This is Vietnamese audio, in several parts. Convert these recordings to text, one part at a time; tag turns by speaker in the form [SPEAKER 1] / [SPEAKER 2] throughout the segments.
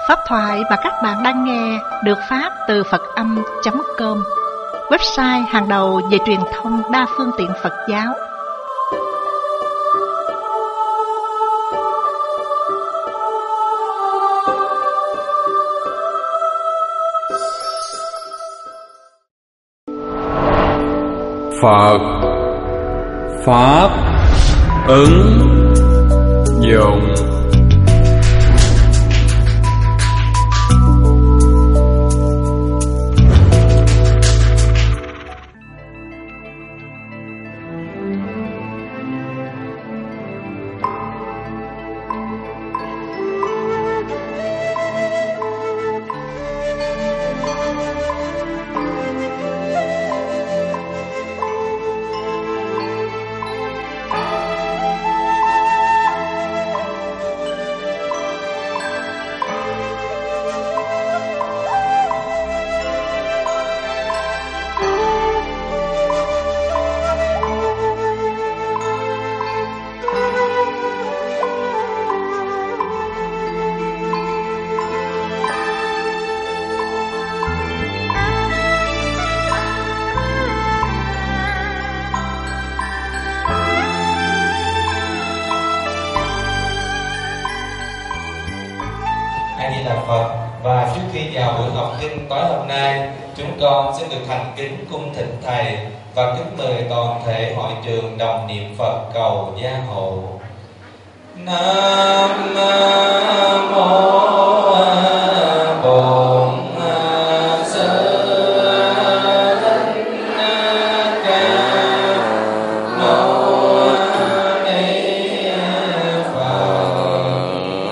[SPEAKER 1] Pháp thoại mà các bạn đang nghe được phát từ Phật-âm.com, website hàng đầu về truyền thông đa phương tiện Phật giáo.
[SPEAKER 2] Phật Pháp ứng dụng.
[SPEAKER 3] Và trước khi vào buổi học kinh tối hôm nay, chúng con xin được thành kính cung thỉnh Thầy và kính mời toàn thể hội trường đồng niệm Phật cầu gia hộ. Nam mô Bổn Sư Thích Ca Mâu Ni Phật.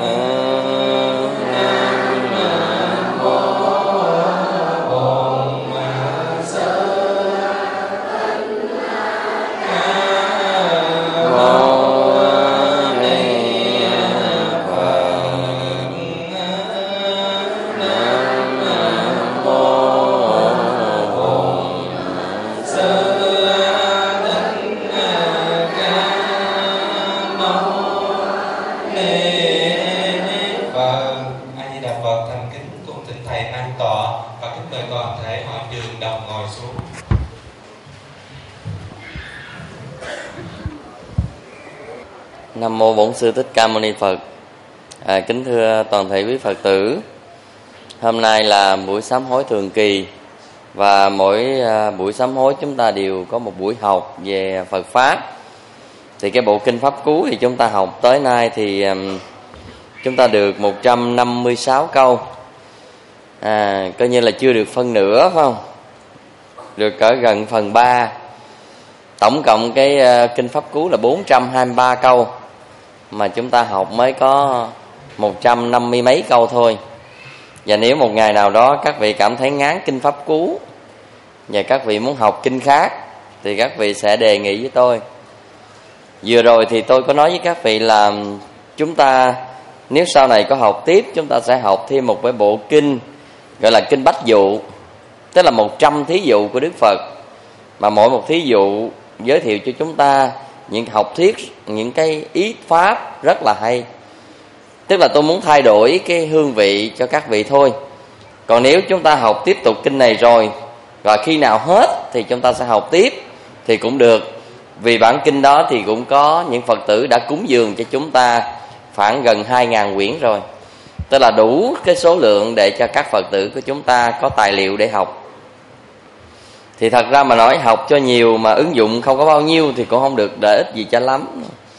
[SPEAKER 4] Nam mô Bổn Sư Thích Ca Mâu Ni Phật. Kính thưa toàn thể quý Phật tử, hôm nay là buổi sám hối thường kỳ, và mỗi buổi sám hối chúng ta đều có một buổi học về Phật Pháp. Thì cái bộ kinh Pháp Cú thì chúng ta học tới nay thì chúng ta được 156 câu, coi như là chưa được phân nửa, phải không? Được cỡ gần phần 3. Tổng cộng cái kinh Pháp Cú là 423 câu, mà chúng ta học mới có 150 mấy câu thôi. Và nếu một ngày nào đó các vị cảm thấy ngán kinh Pháp Cú và các vị muốn học kinh khác thì các vị sẽ đề nghị với tôi. Vừa rồi thì tôi có nói với các vị là chúng ta nếu sau này có học tiếp, chúng ta sẽ học thêm một cái bộ kinh gọi là kinh Bách Dụ, tức là 100 thí dụ của Đức Phật, mà mỗi một thí dụ giới thiệu cho chúng ta những học thuyết, những cái ý pháp rất là hay. Tức là tôi muốn thay đổi cái hương vị cho các vị thôi. Còn nếu chúng ta học tiếp tục kinh này rồi, và khi nào hết thì chúng ta sẽ học tiếp thì cũng được. Vì bản kinh đó thì cũng có những Phật tử đã cúng dường cho chúng ta khoảng gần 2.000 quyển rồi. Tức là đủ cái số lượng để cho các Phật tử của chúng ta có tài liệu để học. Thì thật ra mà nói học cho nhiều mà ứng dụng không có bao nhiêu thì cũng không được lợi ích gì cho lắm.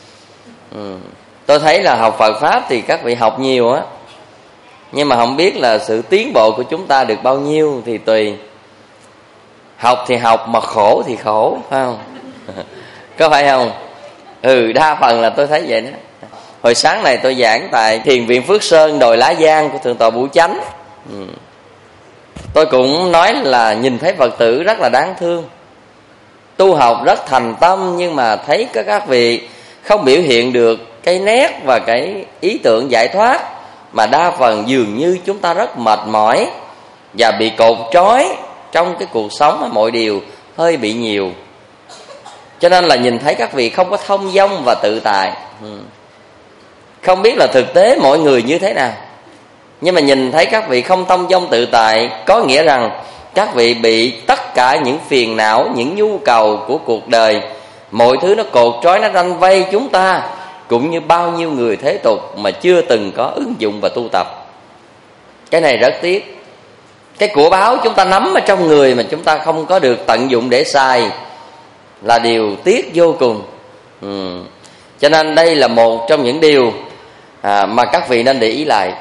[SPEAKER 4] Tôi thấy là học Phật Pháp thì các vị học nhiều á, nhưng mà không biết là sự tiến bộ của chúng ta được bao nhiêu thì tùy. Học thì học mà khổ thì khổ, phải không? Có phải không? Đa phần là tôi thấy vậy đó. Hồi sáng này tôi giảng tại Thiền viện Phước Sơn, đồi Lá Giang của Thượng tọa Bửu Chánh. Tôi cũng nói là nhìn thấy Phật tử rất là đáng thương, tu học rất thành tâm, nhưng mà thấy các vị không biểu hiện được cái nét và cái ý tưởng giải thoát, mà đa phần dường như chúng ta rất mệt mỏi và bị cột trói trong cái cuộc sống mà mọi điều hơi bị nhiều. Cho nên là nhìn thấy các vị không có thông dong và tự tại. Không biết là thực tế mọi người như thế nào. Nhưng mà nhìn thấy các vị không thông dong tự tại, có nghĩa rằng các vị bị tất cả những phiền não, những nhu cầu của cuộc đời, mọi thứ nó cột trói, nó ranh vây chúng ta, cũng như bao nhiêu người thế tục mà chưa từng có ứng dụng và tu tập. Cái này rất tiếc. Cái của báo chúng ta nắm ở trong người mà chúng ta không có được tận dụng để xài là điều tiếc vô cùng. Cho nên đây là một trong những điều mà các vị nên để ý lại.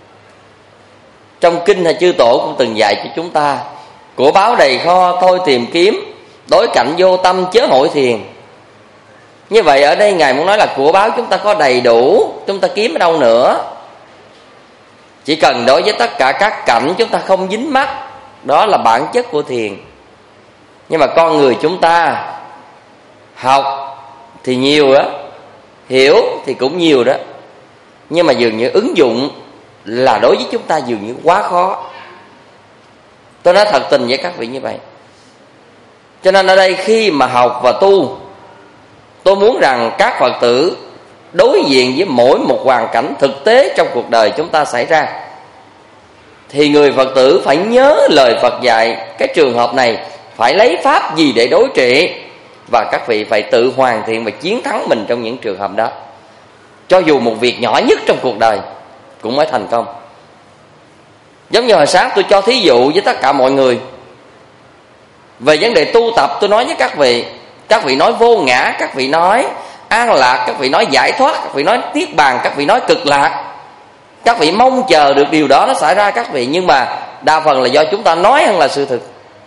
[SPEAKER 4] Trong kinh hay chư tổ cũng từng dạy cho chúng ta: của báo đầy kho thôi tìm kiếm, đối cảnh vô tâm chớ hỏi thiền. Như vậy ở đây Ngài muốn nói là của báo chúng ta có đầy đủ, chúng ta kiếm ở đâu nữa. Chỉ cần đối với tất cả các cảnh chúng ta không dính mắc, đó là bản chất của thiền. Nhưng mà con người chúng ta học thì nhiều đó, hiểu thì cũng nhiều đó, nhưng mà dường như ứng dụng là đối với chúng ta dường như quá khó. Tôi nói thật tình với các vị như vậy. Cho nên ở đây khi mà học và tu, tôi muốn rằng các Phật tử đối diện với mỗi một hoàn cảnh thực tế trong cuộc đời chúng ta xảy ra, thì người Phật tử phải nhớ lời Phật dạy. Cái trường hợp này phải lấy pháp gì để đối trị, và các vị phải tự hoàn thiện và chiến thắng mình trong những trường hợp đó. Cho dù một việc nhỏ nhất trong cuộc đời cũng mới thành công. Giống như hồi sáng tôi cho thí dụ với tất cả mọi người về vấn đề tu tập. Tôi nói với các vị nói vô ngã, các vị nói an lạc, các vị nói giải thoát, các vị nói niết bàn, các vị nói cực lạc. Các vị mong chờ được điều đó nó xảy ra các vị, nhưng mà đa phần là do chúng ta nói hơn là sự thực.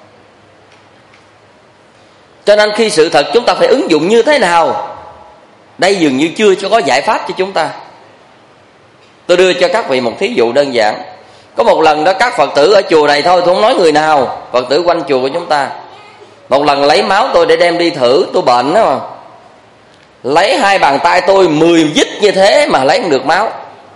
[SPEAKER 4] Cho nên khi sự thật chúng ta phải ứng dụng như thế nào, đây dường như chưa có giải pháp cho chúng ta. Tôi đưa cho các vị một thí dụ đơn giản. Có một lần đó các Phật tử ở chùa này thôi, tôi không nói người nào, Phật tử quanh chùa của chúng ta, một lần lấy máu tôi để đem đi thử. Tôi bệnh đó mà, lấy 2 bàn tay tôi 10 dít như thế mà lấy không được máu.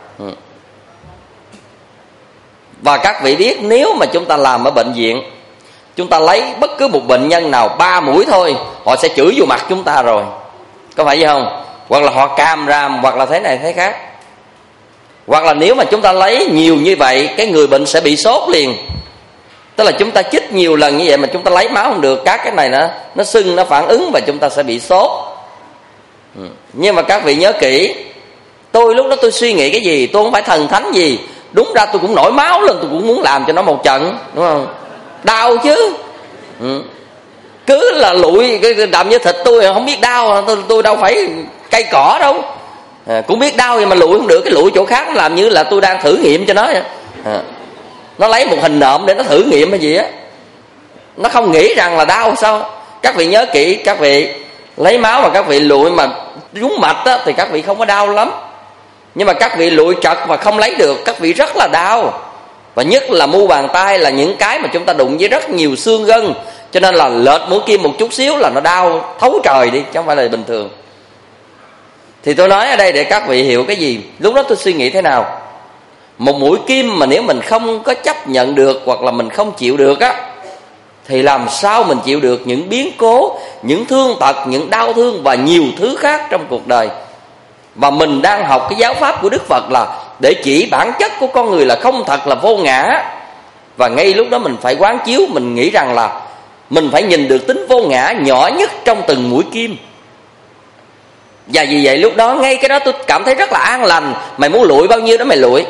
[SPEAKER 4] Và các vị biết, nếu mà chúng ta làm ở bệnh viện, chúng ta lấy bất cứ một bệnh nhân nào 3 mũi thôi, họ sẽ chửi vô mặt chúng ta rồi, có phải vậy không? Hoặc là họ càm ràm, hoặc là thế này thế khác. Hoặc là nếu mà chúng ta lấy nhiều như vậy, cái người bệnh sẽ bị sốt liền. Tức là chúng ta chích nhiều lần như vậy mà chúng ta lấy máu không được, các cái này nó sưng, nó phản ứng và chúng ta sẽ bị sốt. Nhưng mà các vị nhớ kỹ, tôi lúc đó tôi suy nghĩ cái gì? Tôi không phải thần thánh gì. Đúng ra tôi cũng nổi máu lên, tôi cũng muốn làm cho nó một trận, đúng không? Đau chứ. Cứ là lụi cái đậm như thịt tôi không biết đau. Tôi đâu phải cây cỏ đâu. Cũng biết đau nhưng mà lụi không được. Cái lụi chỗ khác nó làm như là tôi đang thử nghiệm cho nó vậy. Nó lấy một hình nộm để nó thử nghiệm hay gì á, nó không nghĩ rằng là đau sao. Các vị nhớ kỹ, các vị lấy máu mà các vị lụi mà trúng mạch á, thì các vị không có đau lắm. Nhưng mà các vị lụi trật và không lấy được, các vị rất là đau. Và nhất là mu bàn tay là những cái mà chúng ta đụng với rất nhiều xương gân, cho nên là lệch mũi kim một chút xíu là nó đau thấu trời đi, chứ không phải là bình thường. Thì tôi nói ở đây để các vị hiểu cái gì. Lúc đó tôi suy nghĩ thế nào? Một mũi kim mà nếu mình không có chấp nhận được, hoặc là mình không chịu được á, thì làm sao mình chịu được những biến cố, những thương tật, những đau thương và nhiều thứ khác trong cuộc đời. Và mình đang học cái giáo pháp của Đức Phật là để chỉ bản chất của con người là không thật, là vô ngã. Và ngay lúc đó mình phải quán chiếu, mình nghĩ rằng là mình phải nhìn được tính vô ngã nhỏ nhất trong từng mũi kim. Và vì vậy lúc đó, ngay cái đó tôi cảm thấy rất là an lành. Mày muốn lụi bao nhiêu đó mày lụi.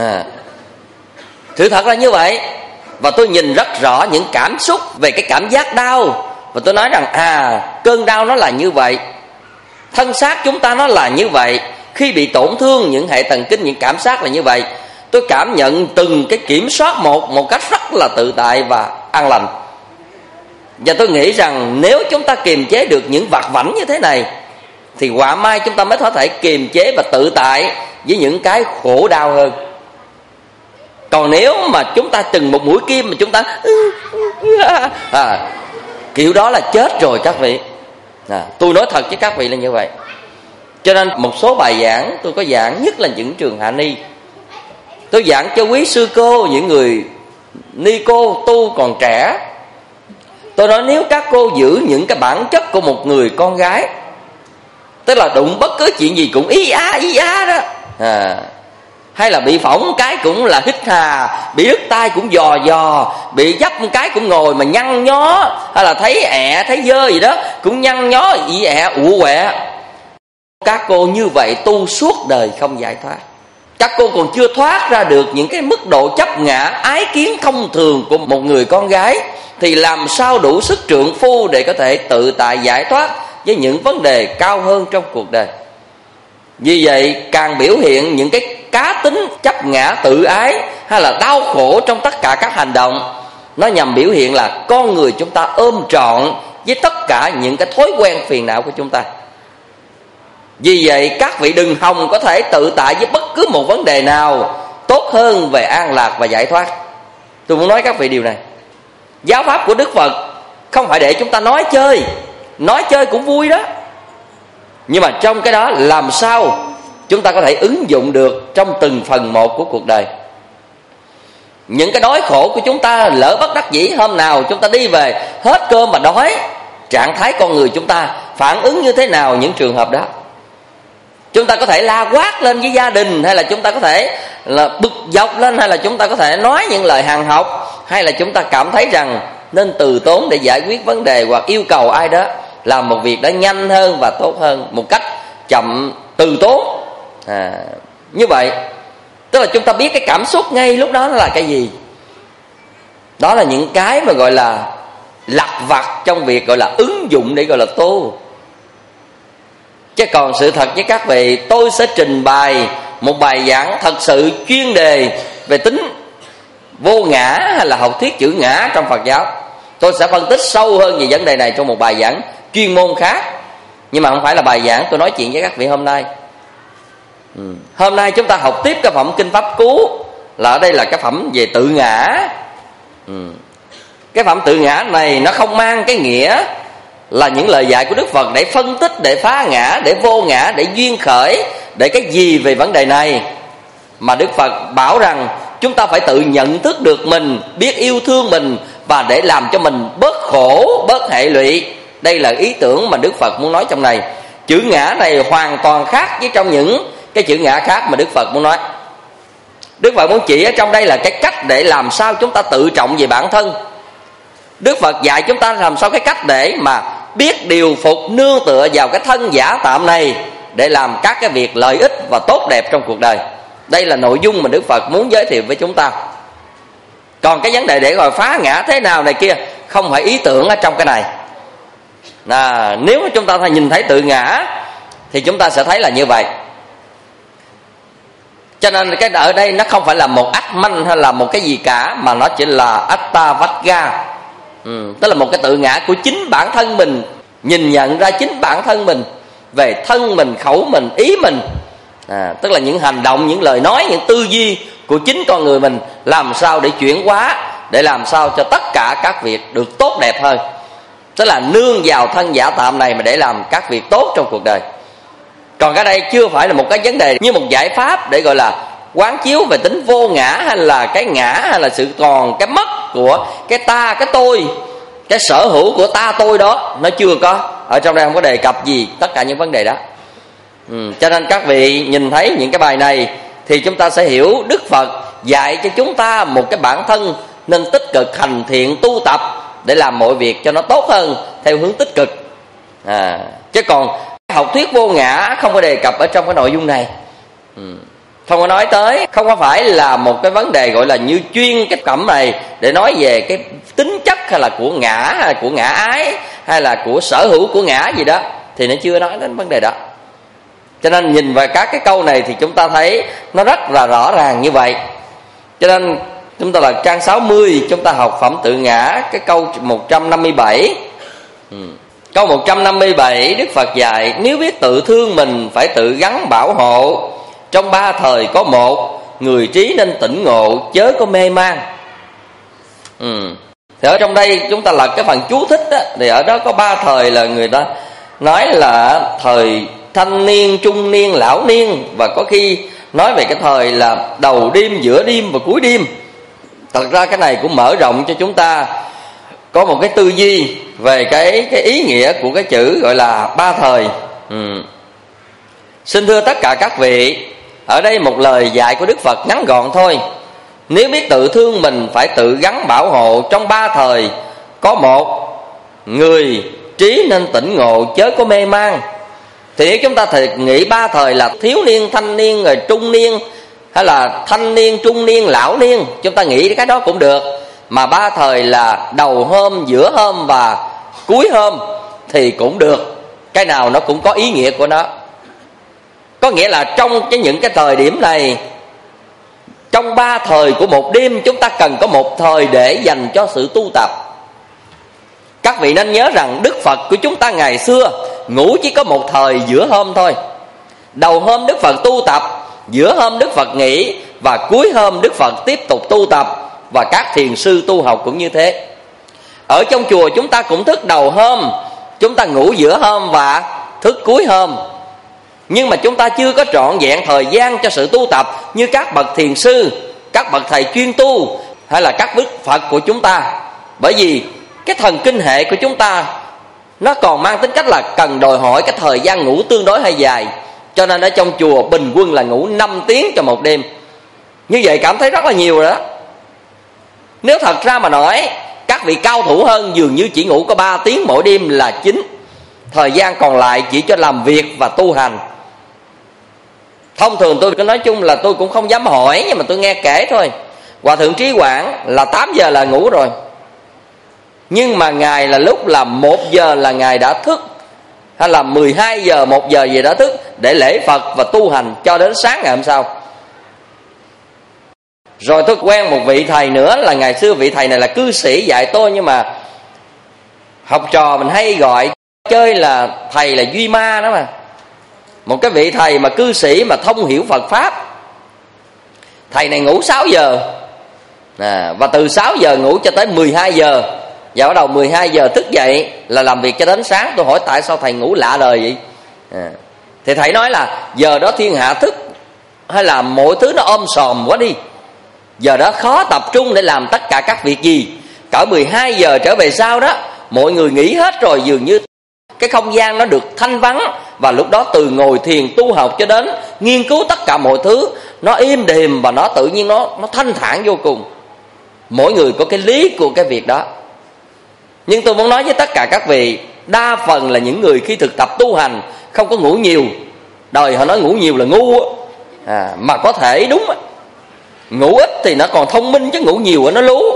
[SPEAKER 4] Sự thật là như vậy. Và tôi nhìn rất rõ những cảm xúc về cái cảm giác đau. Và tôi nói rằng cơn đau nó là như vậy, thân xác chúng ta nó là như vậy. Khi bị tổn thương những hệ thần kinh, những cảm giác là như vậy. Tôi cảm nhận từng cái kiểm soát một cách rất là tự tại và an lành. Và tôi nghĩ rằng nếu chúng ta kiềm chế được những vặt vãnh như thế này, thì quả mai chúng ta mới có thể kiềm chế và tự tại với những cái khổ đau hơn. Còn nếu mà chúng ta từng một mũi kim mà chúng ta kiểu đó là chết rồi các vị. Tôi nói thật với các vị là như vậy. Cho nên một số bài giảng tôi có giảng, nhất là những trường hạ ni, tôi giảng cho quý sư cô, những người ni cô tu còn trẻ. Tôi nói nếu các cô giữ những cái bản chất của một người con gái, tức là đụng bất cứ chuyện gì cũng ý á đó, hay là bị phỏng cái cũng là hít hà, bị đứt tay cũng dò dò, bị dấp cái cũng ngồi mà nhăn nhó, hay là thấy ẹ thấy dơ gì đó cũng nhăn nhó ị ẹ ụ quẹ. Các cô như vậy tu suốt đời không giải thoát. Các cô còn chưa thoát ra được những cái mức độ chấp ngã ái kiến thông thường của một người con gái, thì làm sao đủ sức trượng phu để có thể tự tại giải thoát với những vấn đề cao hơn trong cuộc đời. Vì vậy càng biểu hiện những cái cá tính chấp ngã tự ái hay là đau khổ trong tất cả các hành động, nó nhằm biểu hiện là con người chúng ta ôm trọn với tất cả những cái thói quen phiền não của chúng ta. Vì vậy các vị đừng hòng có thể tự tại với bất cứ một vấn đề nào tốt hơn về an lạc và giải thoát. Tôi muốn nói các vị điều này. Giáo pháp của Đức Phật không phải để chúng ta nói chơi cũng vui đó, nhưng mà trong cái đó làm sao chúng ta có thể ứng dụng được trong từng phần một của cuộc đời. Những cái đói khổ của chúng ta, lỡ bất đắc dĩ hôm nào chúng ta đi về hết cơm mà đói, trạng thái con người chúng ta phản ứng như thế nào những trường hợp đó? Chúng ta có thể la quát lên với gia đình, hay là chúng ta có thể là bực dọc lên, hay là chúng ta có thể nói những lời hàng học, hay là chúng ta cảm thấy rằng nên từ tốn để giải quyết vấn đề, hoặc yêu cầu ai đó làm một việc đó nhanh hơn và tốt hơn một cách chậm từ tốn. Như vậy tức là chúng ta biết cái cảm xúc ngay lúc đó là cái gì. Đó là những cái mà gọi là lặt vặt trong việc gọi là ứng dụng để gọi là tu. Chứ còn sự thật với các vị, tôi sẽ trình bày một bài giảng thật sự chuyên đề về tính vô ngã hay là học thuyết chữ ngã trong Phật giáo. Tôi sẽ phân tích sâu hơn về vấn đề này trong một bài giảng chuyên môn khác, nhưng mà không phải là bài giảng tôi nói chuyện với các vị hôm nay. Hôm nay chúng ta học tiếp cái phẩm Kinh Pháp Cú, là ở đây là cái phẩm về tự ngã. Cái phẩm tự ngã này nó không mang cái nghĩa là những lời dạy của Đức Phật để phân tích, để phá ngã, để vô ngã, để duyên khởi, để cái gì về vấn đề này. Mà Đức Phật bảo rằng chúng ta phải tự nhận thức được mình, biết yêu thương mình, và để làm cho mình bớt khổ, bớt hệ lụy. Đây là ý tưởng mà Đức Phật muốn nói trong này. Chữ ngã này hoàn toàn khác với trong những cái chữ ngã khác mà Đức Phật muốn nói. Đức Phật muốn chỉ ở trong đây là cái cách để làm sao chúng ta tự trọng về bản thân. Đức Phật dạy chúng ta làm sao cái cách để mà biết điều phục, nương tựa vào cái thân giả tạm này để làm các cái việc lợi ích và tốt đẹp trong cuộc đời. Đây là nội dung mà Đức Phật muốn giới thiệu với chúng ta. Còn cái vấn đề để gọi phá ngã thế nào này kia không phải ý tưởng ở trong cái này. Nếu mà chúng ta nhìn thấy tự ngã thì chúng ta sẽ thấy là như vậy. Cho nên cái ở đây nó không phải là một Atman hay là một cái gì cả, mà nó chỉ là Attavagga. Tức là một cái tự ngã của chính bản thân mình, nhìn nhận ra chính bản thân mình, về thân mình, khẩu mình, ý mình. Tức là những hành động, những lời nói, những tư duy của chính con người mình, làm sao để chuyển hóa, để làm sao cho tất cả các việc được tốt đẹp hơn. Tức là nương vào thân giả tạm này mà để làm các việc tốt trong cuộc đời. Còn cái đây chưa phải là một cái vấn đề như một giải pháp để gọi là quán chiếu về tính vô ngã, hay là cái ngã, hay là sự còn cái mất của cái ta, cái tôi, cái sở hữu của ta tôi đó. Nó chưa có, ở trong đây không có đề cập gì tất cả những vấn đề đó. Cho nên các vị nhìn thấy những cái bài này thì chúng ta sẽ hiểu Đức Phật dạy cho chúng ta một cái bản thân nên tích cực hành thiện tu tập để làm mọi việc cho nó tốt hơn theo hướng tích cực. Chứ còn học thuyết vô ngã không có đề cập ở trong cái nội dung này. Không có nói tới, không có phải là một cái vấn đề gọi là như chuyên cái cẩm này để nói về cái tính chất hay là của ngã, hay là của ngã ái, hay là của sở hữu của ngã gì đó, thì nó chưa nói đến vấn đề đó. Cho nên nhìn vào các cái câu này thì chúng ta thấy nó rất là rõ ràng như vậy. Cho nên chúng ta là trang 60, chúng ta học phẩm tự ngã, cái câu 157. Câu 157 Đức Phật dạy: nếu biết tự thương mình phải tự gắng bảo hộ, trong ba thời có một, người trí nên tỉnh ngộ chớ có mê man. Thì ở trong đây chúng ta là cái phần chú thích đó, thì ở đó có ba thời là người ta nói là thời thanh niên, trung niên, lão niên, và có khi nói về cái thời là đầu đêm, giữa đêm và cuối đêm. Thật ra cái này cũng mở rộng cho chúng ta có một cái tư duy về cái ý nghĩa của cái chữ gọi là ba thời. Xin thưa tất cả các vị, Ở đây một lời dạy của Đức Phật ngắn gọn thôi. Nếu biết tự thương mình, phải tự gắng bảo hộ. Trong 3 thời có một người trí nên tỉnh ngộ, chớ có mê man. Thì nếu chúng ta nghĩ 3 thời là thiếu niên, thanh niên, rồi trung niên, hay là thanh niên, trung niên, lão niên, chúng ta nghĩ cái đó cũng được. Mà 3 thời là đầu hôm, giữa hôm và cuối hôm thì cũng được. Cái nào nó cũng có ý nghĩa của nó. Có nghĩa là trong những cái thời điểm này, trong 3 thời của một đêm, chúng ta cần có một thời để dành cho sự tu tập. Các vị nên nhớ rằng Đức Phật của chúng ta ngày xưa ngủ chỉ có một thời giữa hôm thôi. Đầu hôm Đức Phật tu tập, giữa hôm Đức Phật nghỉ, và cuối hôm Đức Phật tiếp tục tu tập. Và các thiền sư tu học cũng như thế. Ở trong chùa chúng ta cũng thức đầu hôm, chúng ta ngủ giữa hôm và thức cuối hôm. Nhưng mà chúng ta chưa có trọn vẹn thời gian cho sự tu tập như các bậc thiền sư, các bậc thầy chuyên tu, hay là các Đức Phật của chúng ta. Bởi vì cái thần kinh hệ của chúng ta nó còn mang tính cách là cần đòi hỏi cái thời gian ngủ tương đối hay dài. Cho nên ở trong chùa bình quân là ngủ 5 tiếng cho một đêm. Như vậy cảm thấy rất là nhiều rồi đó. Nếu thật ra mà nói, các vị cao thủ hơn dường như chỉ ngủ có 3 tiếng mỗi đêm là chính. Thời gian còn lại chỉ cho làm việc và tu hành. Thông thường tôi nói chung là tôi cũng không dám hỏi, nhưng mà tôi nghe kể thôi. Hòa thượng Trí Quảng là 8 giờ là ngủ rồi. Nhưng mà Ngài là lúc là 1 giờ là Ngài đã thức, hay là 12 giờ, 1 giờ gì đã thức để lễ Phật và tu hành cho đến sáng ngày hôm sau. Rồi tôi quen một vị thầy nữa, là ngày xưa vị thầy này là cư sĩ dạy tôi, nhưng mà học trò mình hay gọi chơi là thầy là Duy Ma đó mà. Một cái vị thầy mà cư sĩ mà thông hiểu Phật Pháp. Thầy này ngủ 6 giờ và từ 6 giờ ngủ cho tới 12 giờ. Và bắt đầu 12 giờ thức dậy là làm việc cho đến sáng. Tôi hỏi tại sao thầy ngủ lạ đời vậy? Thì thầy nói là giờ đó thiên hạ thức, hay là mọi thứ nó ôm sòm quá đi, giờ đó khó tập trung để làm tất cả các việc gì. Cỡ 12 giờ trở về sau đó, mọi người nghỉ hết rồi, dường như cái không gian nó được thanh vắng. Và lúc đó từ ngồi thiền tu học cho đến nghiên cứu tất cả mọi thứ, nó im đềm và nó tự nhiên, nó thanh thản vô cùng. Mỗi người có cái lý của cái việc đó. Nhưng tôi muốn nói với tất cả các vị, đa phần là những người khi thực tập tu hành không có ngủ nhiều. Đời họ nói ngủ nhiều là ngu mà có thể đúng. Ngủ ít thì nó còn thông minh, chứ ngủ nhiều nó lú.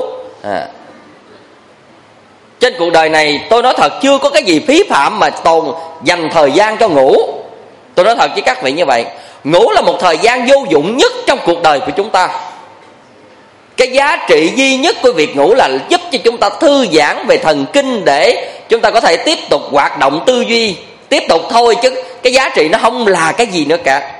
[SPEAKER 4] Trên cuộc đời này tôi nói thật, chưa có cái gì phí phạm mà tồn dành thời gian cho ngủ. Tôi nói thật với các vị như vậy. Ngủ là một thời gian vô dụng nhất trong cuộc đời của chúng ta. Cái giá trị duy nhất của việc ngủ là giúp cho chúng ta thư giãn về thần kinh, để chúng ta có thể tiếp tục hoạt động tư duy tiếp tục thôi, chứ cái giá trị nó không là cái gì nữa cả.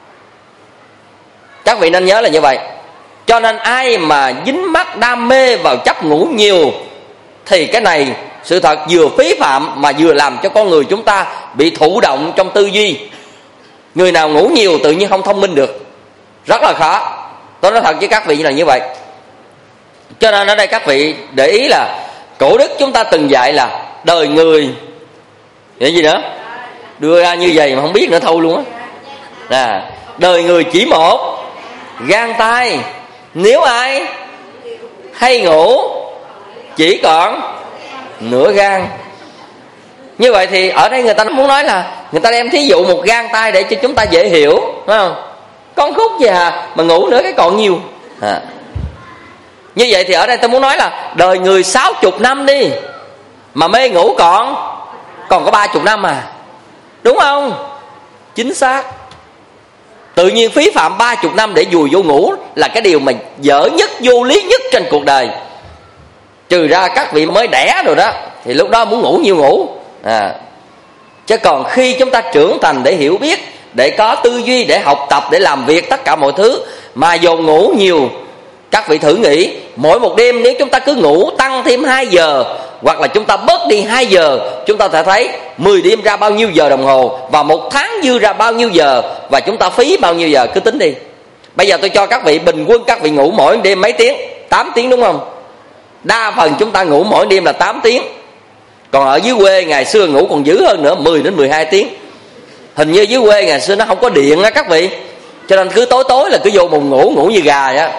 [SPEAKER 4] Các vị nên nhớ là như vậy. Cho nên ai mà dính mắc đam mê vào chấp ngủ nhiều thì cái này sự thật vừa phí phạm mà vừa làm cho con người chúng ta bị thụ động trong tư duy. Người nào ngủ nhiều tự nhiên không thông minh được, rất là khó. Tôi nói thật với các vị là như vậy. Cho nên ở đây các vị để ý là cổ đức chúng ta từng dạy là đời người vậy gì nữa, đưa ra như vậy mà không biết nữa thôi luôn á. Đời người chỉ một gang tay, nếu ai hay ngủ chỉ còn nửa gang. Như vậy thì ở đây người ta muốn nói là người ta đem thí dụ một gang tay để cho chúng ta dễ hiểu, phải không? Con khúc gì mà ngủ nữa cái còn nhiều. Như vậy thì ở đây tôi muốn nói là đời người 60 năm đi mà mê ngủ còn có 30 năm à, đúng không? Chính xác. Tự nhiên phí phạm 30 năm để vùi vô ngủ là cái điều mà dở nhất, vô lý nhất trên cuộc đời. Trừ ra các vị mới đẻ rồi đó, thì lúc đó muốn ngủ nhiều ngủ. Chứ còn khi chúng ta trưởng thành để hiểu biết, để có tư duy, để học tập, để làm việc tất cả mọi thứ mà dồn ngủ nhiều, các vị thử nghĩ mỗi một đêm nếu chúng ta cứ ngủ tăng thêm 2 giờ, hoặc là chúng ta bớt đi 2 giờ, chúng ta sẽ thấy 10 đêm ra bao nhiêu giờ đồng hồ, và 1 tháng dư ra bao nhiêu giờ, và chúng ta phí bao nhiêu giờ, cứ tính đi. Bây giờ tôi cho các vị bình quân các vị ngủ mỗi đêm mấy tiếng? 8 tiếng đúng không? Đa phần chúng ta ngủ mỗi đêm là 8 tiếng. Còn ở dưới quê ngày xưa ngủ còn dữ hơn nữa, 10 đến 12 tiếng. Hình như dưới quê ngày xưa nó không có điện á các vị, Cho nên cứ tối tối là cứ vô buồn ngủ như gà á.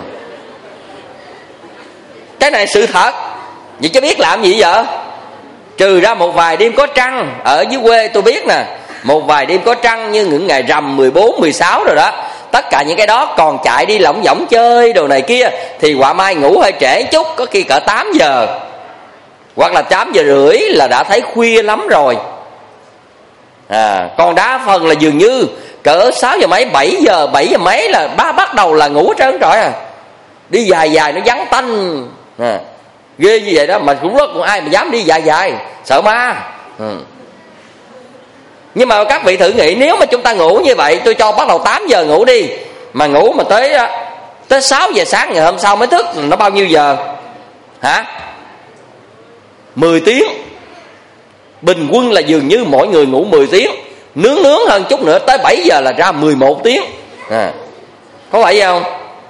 [SPEAKER 4] Cái này sự thật. Vậy chứ biết làm gì vậy? Trừ ra một vài đêm có trăng. Ở dưới quê tôi biết nè, một vài đêm có trăng như những ngày rằm 14, 16 rồi đó, tất cả những cái đó còn chạy đi lỏng vỏng chơi đồ này kia thì họa mai ngủ hơi trễ chút, có khi cỡ 8 giờ hoặc là 8 giờ rưỡi là đã thấy khuya lắm rồi. Còn đa phần là dường như cỡ 6 giờ mấy, 7 giờ mấy là bắt đầu là ngủ hết trơn rồi. Đi dài nó vắng tanh. Ghê như vậy đó, mà cũng rất còn ai mà dám đi dài, sợ ma. Nhưng mà các vị thử nghĩ, nếu mà chúng ta ngủ như vậy, tôi cho bắt đầu 8 giờ ngủ đi, mà ngủ mà tới 6 giờ sáng ngày hôm sau mới thức, nó bao nhiêu giờ? 10 tiếng. Bình quân là dường như mỗi người ngủ 10 tiếng. Nướng hơn chút nữa tới 7 giờ là ra 11 tiếng. Có phải vậy không?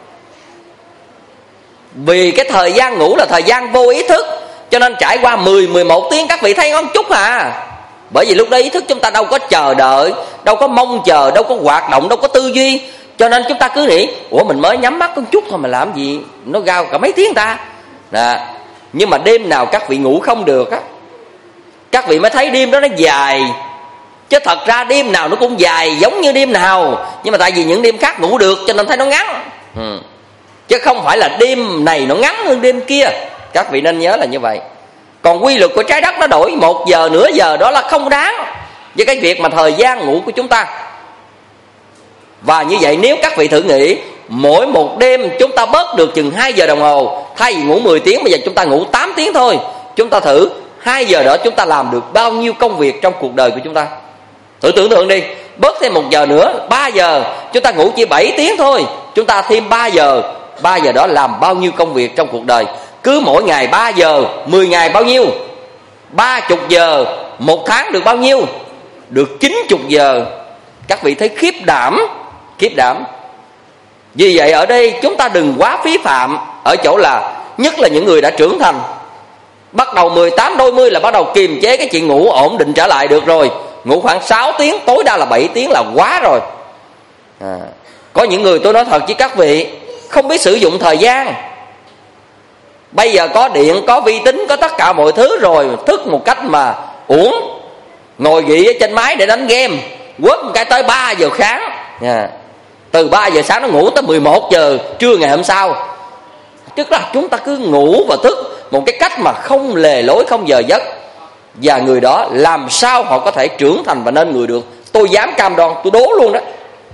[SPEAKER 4] Vì cái thời gian ngủ là thời gian vô ý thức, cho nên trải qua 10-11 tiếng các vị thấy ngon chút à. Bởi vì lúc đó ý thức chúng ta đâu có chờ đợi, đâu có mong chờ, đâu có hoạt động, đâu có tư duy. Cho nên chúng ta cứ nghĩ, ủa mình mới nhắm mắt có chút thôi mà làm gì nó gao cả mấy tiếng ta. Nhưng mà đêm nào các vị ngủ không được á, các vị mới thấy đêm đó nó dài. Chứ thật ra đêm nào nó cũng dài giống như đêm nào, nhưng mà tại vì những đêm khác ngủ được cho nên thấy nó ngắn. Chứ không phải là đêm này nó ngắn hơn đêm kia. Các vị nên nhớ là như vậy. Còn quy luật của trái đất nó đổi 1 giờ, nửa giờ đó là không đáng với cái việc mà thời gian ngủ của chúng ta. Và như vậy nếu các vị thử nghĩ, mỗi một đêm chúng ta bớt được chừng 2 giờ đồng hồ, thay vì ngủ 10 tiếng bây giờ chúng ta ngủ 8 tiếng thôi. Chúng ta thử 2 giờ đó chúng ta làm được bao nhiêu công việc trong cuộc đời của chúng ta. Thử tưởng tượng đi, bớt thêm 1 giờ nữa, 3 giờ, chúng ta ngủ chỉ 7 tiếng thôi, chúng ta thêm 3 giờ. 3 giờ đó làm bao nhiêu công việc trong cuộc đời. Cứ mỗi ngày 3 giờ, 10 ngày bao nhiêu? 30 giờ. 1 tháng được bao nhiêu? Được 90 giờ. Các vị thấy khiếp đảm. Vì vậy ở đây chúng ta đừng quá phí phạm ở chỗ là, nhất là những người đã trưởng thành, bắt đầu 18 đôi mươi là bắt đầu kiềm chế cái chuyện ngủ ổn định trở lại được rồi. Ngủ khoảng 6 tiếng, tối đa là 7 tiếng là quá rồi. Có những người, tôi nói thật với các vị, không biết sử dụng thời gian. Bây giờ có điện, có vi tính, có tất cả mọi thứ rồi, thức một cách mà uổng. Ngồi nghỉ ở trên máy để đánh game, quất một cái tới 3 giờ sáng. Từ 3 giờ sáng nó ngủ tới 11 giờ trưa ngày hôm sau. Tức là chúng ta cứ ngủ và thức một cái cách mà không lề lối, không giờ giấc. Và người đó làm sao họ có thể trưởng thành và nên người được? Tôi dám cam đoan, tôi đố luôn đó.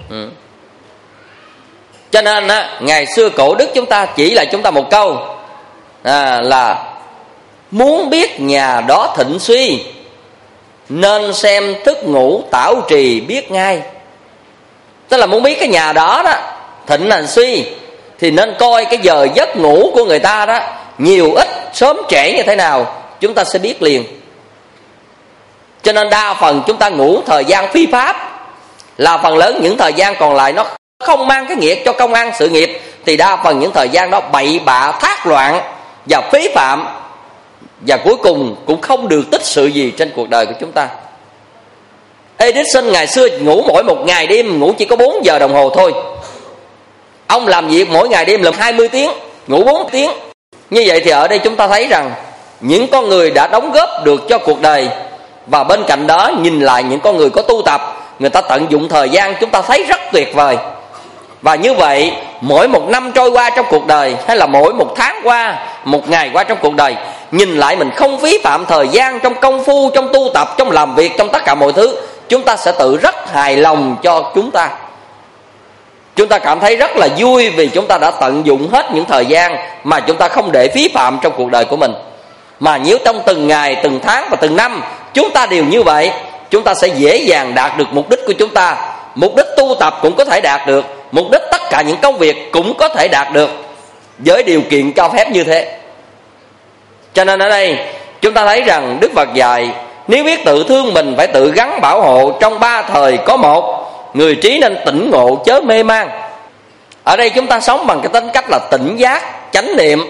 [SPEAKER 4] Cho nên ngày xưa cổ đức chúng ta chỉ là chúng ta một câu là muốn biết nhà đó thịnh suy, nên xem thức ngủ tảo trì biết ngay. Tức là muốn biết cái nhà đó thịnh hành suy thì nên coi cái giờ giấc ngủ của người ta đó, nhiều ít, sớm trễ như thế nào, chúng ta sẽ biết liền. Cho nên đa phần chúng ta ngủ thời gian phi pháp, là phần lớn những thời gian còn lại nó không mang cái nghĩa cho công ăn sự nghiệp, thì đa phần những thời gian đó bậy bạ, thác loạn và phí phạm, và cuối cùng cũng không được tích sự gì trên cuộc đời của chúng ta. Edison ngày xưa ngủ mỗi một ngày đêm ngủ chỉ có 4 giờ đồng hồ thôi. Ông làm việc mỗi ngày đêm là 20 tiếng, ngủ 4 tiếng. Như vậy thì ở đây chúng ta thấy rằng những con người đã đóng góp được cho cuộc đời. Và bên cạnh đó nhìn lại những con người có tu tập, người ta tận dụng thời gian, chúng ta thấy rất tuyệt vời. Và như vậy mỗi một năm trôi qua trong cuộc đời, hay là mỗi một tháng qua, một ngày qua trong cuộc đời, nhìn lại mình không phí phạm thời gian trong công phu, trong tu tập, trong làm việc, trong tất cả mọi thứ, chúng ta sẽ tự rất hài lòng cho chúng ta. Chúng ta cảm thấy rất là vui vì chúng ta đã tận dụng hết những thời gian mà chúng ta không để phí phạm trong cuộc đời của mình. Mà nếu trong từng ngày, từng tháng và từng năm chúng ta đều như vậy, chúng ta sẽ dễ dàng đạt được mục đích của chúng ta. Mục đích tu tập cũng có thể đạt được, mục đích tất cả những công việc cũng có thể đạt được, với điều kiện cho phép như thế. Cho nên ở đây chúng ta thấy rằng Đức Phật dạy, nếu biết tự thương mình phải tự gắn bảo hộ, trong 3 thời có một, người trí nên tỉnh ngộ chớ mê man. Ở đây chúng ta sống bằng cái tính cách là tỉnh giác, chánh niệm.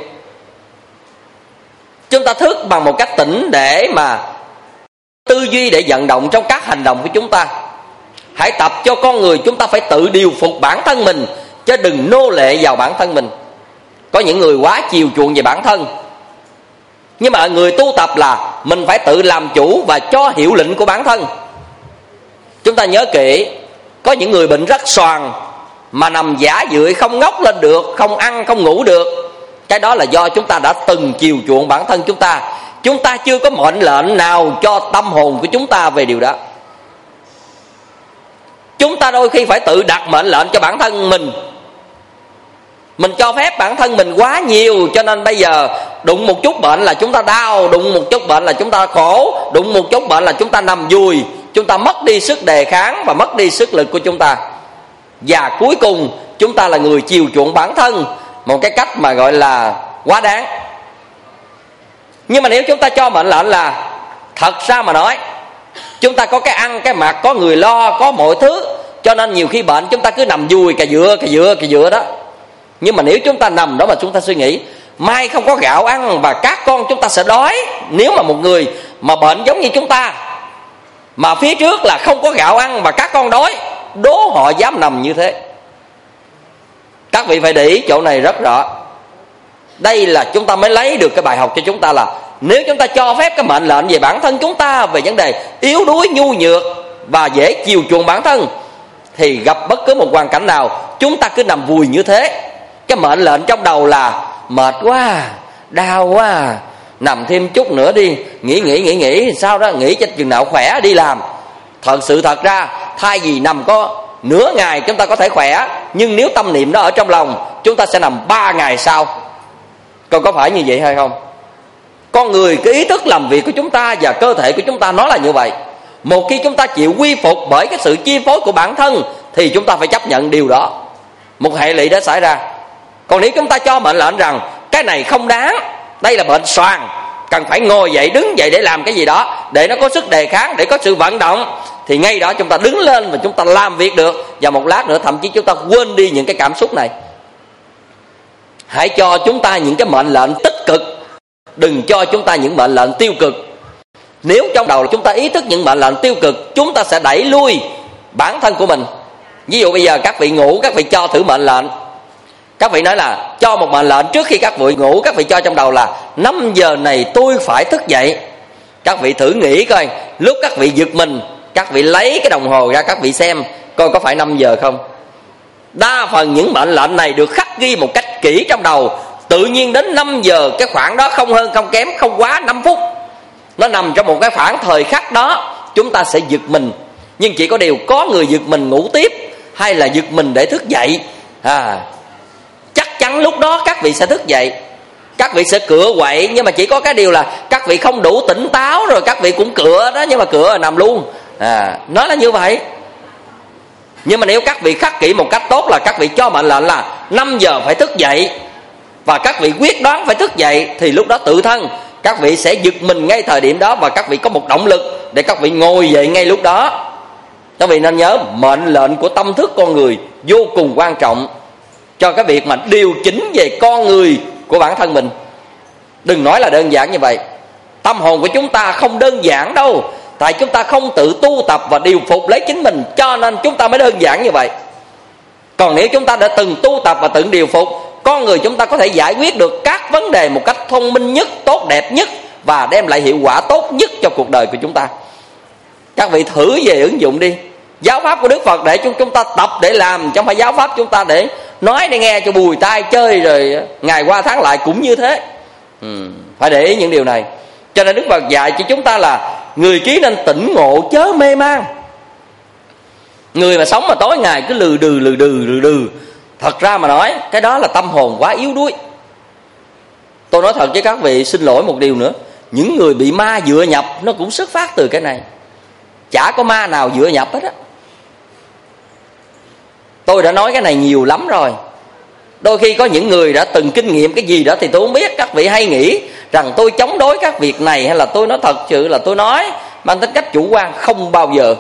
[SPEAKER 4] Chúng ta thức bằng một cách tỉnh để mà tư duy, để vận động trong các hành động của chúng ta.
[SPEAKER 5] Hãy tập cho con người chúng ta phải tự điều phục bản thân mình, chứ đừng nô lệ vào bản thân mình. Có những người quá chiều chuộng về bản thân, nhưng mà người tu tập là mình phải tự làm chủ và cho hiệu lệnh của bản thân. Chúng ta nhớ kỹ, có những người bệnh rất xoàng mà nằm giả dưỡi, không ngóc lên được, không ăn, không ngủ được. Cái đó là do chúng ta đã từng chiều chuộng bản thân chúng ta. Chúng ta chưa có mệnh lệnh nào cho tâm hồn của chúng ta về điều đó. Chúng ta đôi khi phải tự đặt mệnh lệnh cho bản thân mình. Mình cho phép bản thân mình quá nhiều, cho nên bây giờ đụng một chút bệnh là chúng ta đau, đụng một chút bệnh là chúng ta khổ, đụng một chút bệnh là chúng ta nằm vùi, chúng ta mất đi sức đề kháng và mất đi sức lực của chúng ta. Và cuối cùng chúng ta là người chiều chuộng bản thân một cái cách mà gọi là quá đáng. Nhưng mà nếu chúng ta cho mệnh lệnh là thật ra mà nói, chúng ta có cái ăn, cái mặc, có người lo, có mọi thứ, cho nên nhiều khi bệnh chúng ta cứ nằm vùi cà dựa đó. Nhưng mà nếu chúng ta nằm đó mà chúng ta suy nghĩ mai không có gạo ăn và các con chúng ta sẽ đói. Nếu mà một người mà bệnh giống như chúng ta mà phía trước là không có gạo ăn và các con đói, đố họ dám nằm như thế. Các vị phải để ý chỗ này rất rõ. Đây là chúng ta mới lấy được cái bài học cho chúng ta là nếu chúng ta cho phép cái mệnh lệnh về bản thân chúng ta về vấn đề yếu đuối, nhu nhược và dễ chiều chuộng bản thân, thì gặp bất cứ một hoàn cảnh nào chúng ta cứ nằm vùi như thế. Cái mệnh lệnh trong đầu là mệt quá, đau quá, nằm thêm chút nữa đi, nghỉ sao đó, nghỉ cho chừng nào khỏe đi làm. Thật ra thay vì nằm có nửa ngày chúng ta có thể khỏe, nhưng nếu tâm niệm đó ở trong lòng, chúng ta sẽ nằm 3 ngày sau. Còn có phải như vậy hay không? Con người, cái ý thức làm việc của chúng ta và cơ thể của chúng ta nó là như vậy. Một khi chúng ta chịu quy phục bởi cái sự chi phối của bản thân thì chúng ta phải chấp nhận điều đó. Một hệ lụy đã xảy ra. Còn nếu chúng ta cho mệnh lệnh rằng cái này không đáng, đây là bệnh xoàng, cần phải ngồi dậy, đứng dậy để làm cái gì đó để nó có sức đề kháng, để có sự vận động, thì ngay đó chúng ta đứng lên và chúng ta làm việc được. Và một lát nữa thậm chí chúng ta quên đi những cái cảm xúc này. Hãy cho chúng ta những cái mệnh lệnh tích cực, đừng cho chúng ta những mệnh lệnh tiêu cực. Nếu trong đầu chúng ta ý thức những mệnh lệnh tiêu cực, chúng ta sẽ đẩy lui bản thân của mình. Ví dụ bây giờ các vị ngủ, các vị cho thử mệnh lệnh. Các vị nói là cho một mệnh lệnh trước khi các vị ngủ, các vị cho trong đầu là 5 giờ này tôi phải thức dậy. Các vị thử nghĩ coi, lúc các vị giật mình, các vị lấy cái đồng hồ ra các vị xem coi có phải 5 giờ không. Đa phần những mệnh lệnh này được khắc ghi một cách kỹ trong đầu. Tự nhiên đến 5 giờ cái khoảng đó không hơn không kém, không quá 5 phút, nó nằm trong một cái khoảng thời khắc đó, chúng ta sẽ giật mình. Nhưng chỉ có điều có người giật mình ngủ tiếp hay là giật mình để thức dậy, chắc chắn lúc đó các vị sẽ thức dậy, các vị sẽ cựa quậy. Nhưng mà chỉ có cái điều là các vị không đủ tỉnh táo rồi các vị cũng cựa đó, nhưng mà cựa là nằm luôn. Nó là như vậy. Nhưng mà nếu các vị khắc kỹ một cách tốt là các vị cho mệnh lệnh là 5 giờ phải thức dậy, và các vị quyết đoán phải thức dậy, thì lúc đó tự thân các vị sẽ giật mình ngay thời điểm đó, và các vị có một động lực để các vị ngồi dậy ngay lúc đó. Các vị nên nhớ mệnh lệnh của tâm thức con người vô cùng quan trọng cho cái việc mà điều chỉnh về con người của bản thân mình. Đừng nói là đơn giản như vậy. Tâm hồn của chúng ta không đơn giản đâu, tại chúng ta không tự tu tập và điều phục lấy chính mình, cho nên chúng ta mới đơn giản như vậy. Còn nếu chúng ta đã từng tu tập và tự điều phục, con người chúng ta có thể giải quyết được các vấn đề một cách thông minh nhất, tốt đẹp nhất và đem lại hiệu quả tốt nhất cho cuộc đời của chúng ta. Các vị thử về ứng dụng đi. Giáo pháp của Đức Phật để chúng ta tập để làm, chứ không phải giáo pháp chúng ta để nói để nghe cho bùi tai chơi rồi ngày qua tháng lại cũng như thế. Phải để ý những điều này. Cho nên Đức Phật dạy cho chúng ta là người trí nên tỉnh ngộ chớ mê man. Người mà sống mà tối ngày cứ lừ đừ, thật ra mà nói cái đó là tâm hồn quá yếu đuối. Tôi nói thật với các vị, xin lỗi một điều nữa, những người bị ma dựa nhập nó cũng xuất phát từ cái này. Chả có ma nào dựa nhập hết á. Tôi đã nói cái này nhiều lắm rồi. Đôi khi có những người đã từng kinh nghiệm cái gì đó thì tôi không biết. Các vị hay nghĩ rằng tôi chống đối các việc này, hay là tôi nói thật sự là tôi nói mang tính cách chủ quan. Không bao giờ.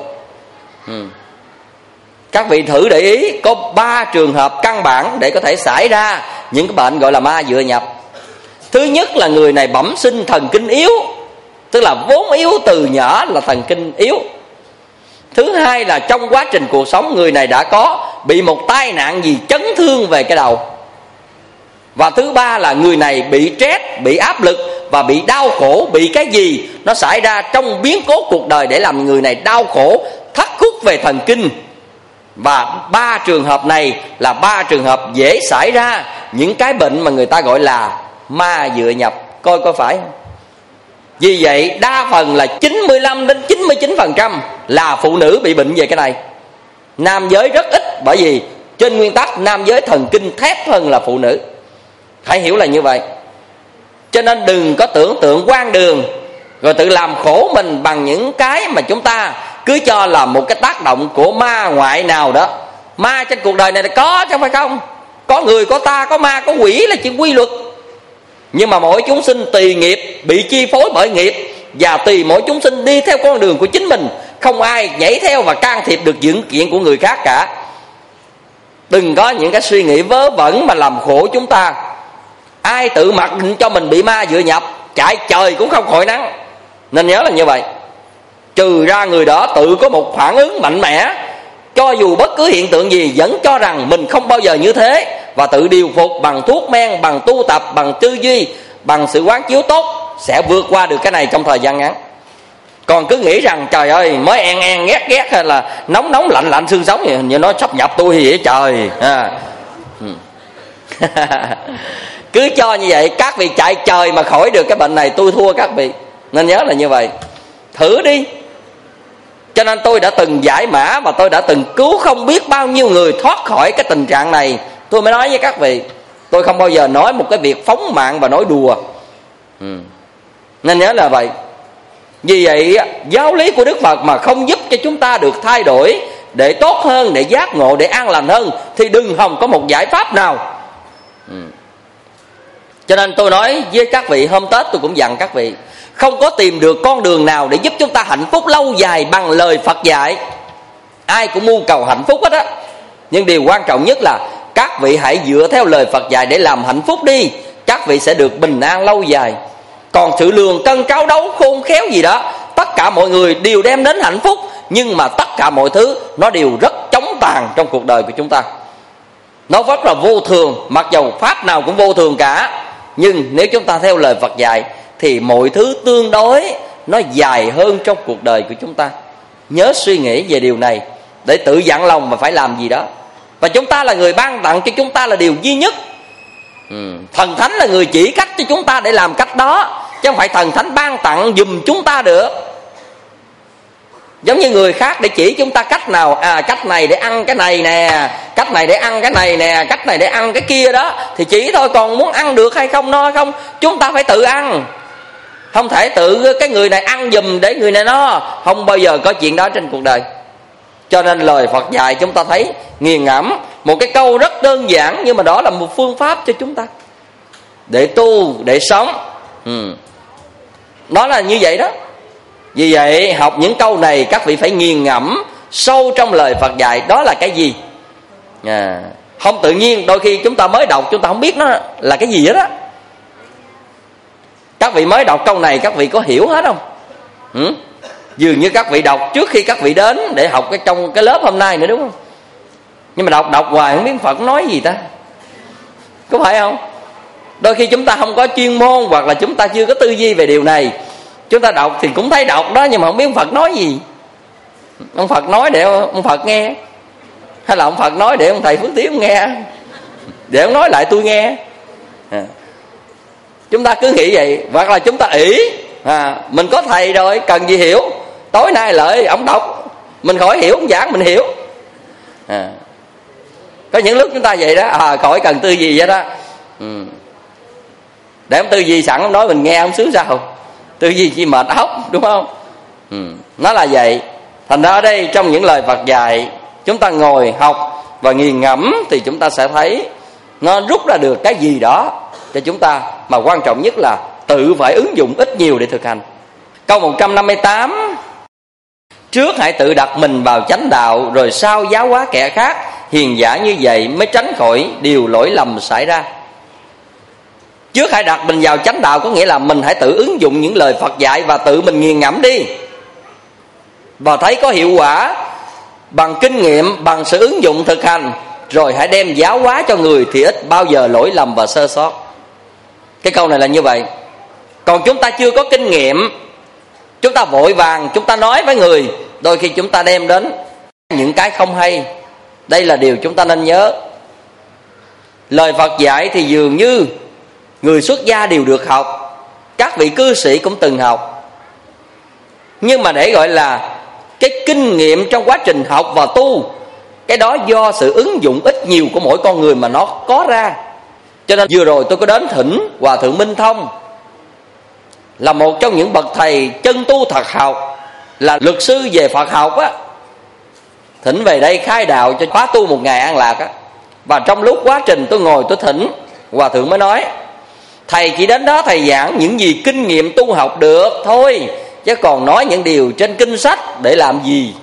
[SPEAKER 5] Các vị thử để ý, có 3 trường hợp căn bản để có thể xảy ra những cái bệnh gọi là ma dựa nhập. Thứ nhất là người này bẩm sinh thần kinh yếu, tức là vốn yếu từ nhỏ là thần kinh yếu. Thứ hai là trong quá trình cuộc sống người này đã có bị một tai nạn gì chấn thương về cái đầu. Và thứ ba là người này bị stress, bị áp lực và bị đau khổ, bị cái gì nó xảy ra trong biến cố cuộc đời để làm người này đau khổ, thắt khúc về thần kinh. Và 3 trường hợp này là 3 trường hợp dễ xảy ra những cái bệnh mà người ta gọi là ma dựa nhập. Coi có phải không? Vì vậy đa phần là 95 đến 99% là phụ nữ bị bệnh về cái này. Nam giới rất ít, bởi vì trên nguyên tắc nam giới thần kinh thép hơn là phụ nữ. Hãy hiểu là như vậy. Cho nên đừng có tưởng tượng quan đường rồi tự làm khổ mình bằng những cái mà chúng ta cứ cho là một cái tác động của ma ngoại nào đó. Ma trên cuộc đời này là có chứ không phải không. Có người, có ta, có ma, có quỷ là chuyện quy luật. Nhưng mà mỗi chúng sinh tùy nghiệp, bị chi phối bởi nghiệp, và tùy mỗi chúng sinh đi theo con đường của chính mình. Không ai nhảy theo và can thiệp được những chuyện của người khác cả. Đừng có những cái suy nghĩ vớ vẩn mà làm khổ chúng ta. Ai tự mặc định cho mình bị ma dựa nhập, chạy trời cũng không khỏi nắng. Nên nhớ là như vậy. Trừ ra người đó tự có một phản ứng mạnh mẽ, cho dù bất cứ hiện tượng gì vẫn cho rằng mình không bao giờ như thế, và tự điều phục bằng thuốc men, bằng tu tập, bằng tư duy, bằng sự quán chiếu tốt, sẽ vượt qua được cái này trong thời gian ngắn. Còn cứ nghĩ rằng trời ơi mới en ghét ghét hay là nóng lạnh lạnh xương sống vậy, hình như nó sắp nhập tôi thì vậy trời. Cứ cho như vậy, các vị chạy trời mà khỏi được cái bệnh này, tôi thua các vị. Nên nhớ là như vậy. Thử đi. Cho nên tôi đã từng giải mã và tôi đã từng cứu không biết bao nhiêu người thoát khỏi cái tình trạng này. Tôi mới nói với các vị, tôi không bao giờ nói một cái việc phóng mạng và nói đùa. Nên nhớ là vậy. Vì vậy giáo lý của Đức Phật mà không giúp cho chúng ta được thay đổi để tốt hơn, để giác ngộ, để an lành hơn, thì đừng hòng có một giải pháp nào. Cho nên tôi nói với các vị, hôm Tết tôi cũng dặn các vị, không có tìm được con đường nào để giúp chúng ta hạnh phúc lâu dài bằng lời Phật dạy. Ai cũng mưu cầu hạnh phúc hết á, nhưng điều quan trọng nhất là các vị hãy dựa theo lời Phật dạy để làm hạnh phúc đi. Các vị sẽ được bình an lâu dài. Còn sự lường cân tráo đấu khôn khéo gì đó, tất cả mọi người đều đem đến hạnh phúc, nhưng mà tất cả mọi thứ nó đều rất chóng tàn trong cuộc đời của chúng ta. Nó rất là vô thường. Mặc dầu pháp nào cũng vô thường cả, nhưng nếu chúng ta theo lời Phật dạy thì mọi thứ tương đối nó dài hơn trong cuộc đời của chúng ta. Nhớ suy nghĩ về điều này để tự dặn lòng mà phải làm gì đó. Và chúng ta là người ban tặng cho chúng ta là điều duy nhất. Thần thánh là người chỉ cách cho chúng ta để làm cách đó, chứ không phải thần thánh ban tặng giùm chúng ta được. Giống như người khác để chỉ chúng ta cách nào, cách này để ăn cái này nè, cách này để ăn cái này nè, cách này để ăn cái kia đó, thì chỉ thôi. Còn muốn ăn được hay không, no hay không, chúng ta phải tự ăn. Không thể tự cái người này ăn giùm để người này no. Không bao giờ có chuyện đó trên cuộc đời. Cho nên lời Phật dạy chúng ta thấy nghiền ngẫm. Một cái câu rất đơn giản, nhưng mà đó là một phương pháp cho chúng ta để tu, để sống. Nó là như vậy đó. Vì vậy học những câu này các vị phải nghiền ngẫm sâu trong lời Phật dạy. Đó là cái gì? Không tự nhiên đôi khi chúng ta mới đọc chúng ta không biết nó là cái gì hết á. Các vị mới đọc câu này các vị có hiểu hết không? Dường như các vị đọc trước khi các vị đến để học trong cái lớp hôm nay nữa, đúng không? Nhưng mà đọc hoài không biết Phật nói gì ta, có phải không? Đôi khi chúng ta không có chuyên môn, hoặc là chúng ta chưa có tư duy về điều này. Chúng ta đọc thì cũng thấy đọc đó, nhưng mà không biết Phật nói gì. Ông Phật nói để ông Phật nghe, hay là ông Phật nói để ông thầy Phước Tiến nghe, để ông nói lại tôi nghe. Chúng ta cứ nghĩ vậy. Hoặc là chúng ta ỷ mình có thầy rồi, cần gì hiểu. Tối nay lợi ông đọc, mình khỏi hiểu, ông giảng mình hiểu. Có những lúc chúng ta vậy đó, khỏi cần tư duy vậy đó. Để ông tư duy sẵn, ông nói mình nghe, ông sướng sao. Tư duy chỉ mệt óc, đúng không? Nó là vậy. Thành ra ở đây trong những lời Phật dạy, chúng ta ngồi học và nghiền ngẫm thì chúng ta sẽ thấy nó rút ra được cái gì đó cho chúng ta. Mà quan trọng nhất là tự phải ứng dụng ít nhiều để thực hành. Câu 158: trước hãy tự đặt mình vào chánh đạo, rồi sau giáo hóa kẻ khác. Hiền giả như vậy mới tránh khỏi điều lỗi lầm xảy ra. Trước hãy đặt mình vào chánh đạo có nghĩa là mình hãy tự ứng dụng những lời Phật dạy và tự mình nghiền ngẫm đi. và thấy có hiệu quả bằng kinh nghiệm, bằng sự ứng dụng thực hành, rồi hãy đem giáo hóa cho người thì ít bao giờ lỗi lầm và sơ sót. Cái câu này là như vậy. Còn chúng ta chưa có kinh nghiệm, chúng ta vội vàng chúng ta nói với người, đôi khi chúng ta đem đến những cái không hay. Đây là điều chúng ta nên nhớ. Lời Phật dạy thì dường như người xuất gia đều được học, các vị cư sĩ cũng từng học, nhưng mà để gọi là cái kinh nghiệm trong quá trình học và tu, cái đó do sự ứng dụng ít nhiều của mỗi con người mà nó có ra. Cho nên vừa rồi tôi có đến thỉnh Hòa Thượng Minh Thông, là một trong những bậc thầy chân tu thật học, là luật sư về Phật học á, thỉnh về đây khai đạo cho khóa tu 1 ngày an lạc á. Và trong lúc quá trình tôi ngồi tôi thỉnh, Hòa Thượng mới nói: thầy chỉ đến đó thầy giảng những gì kinh nghiệm tu học được thôi, chứ còn nói những điều trên kinh sách để làm gì.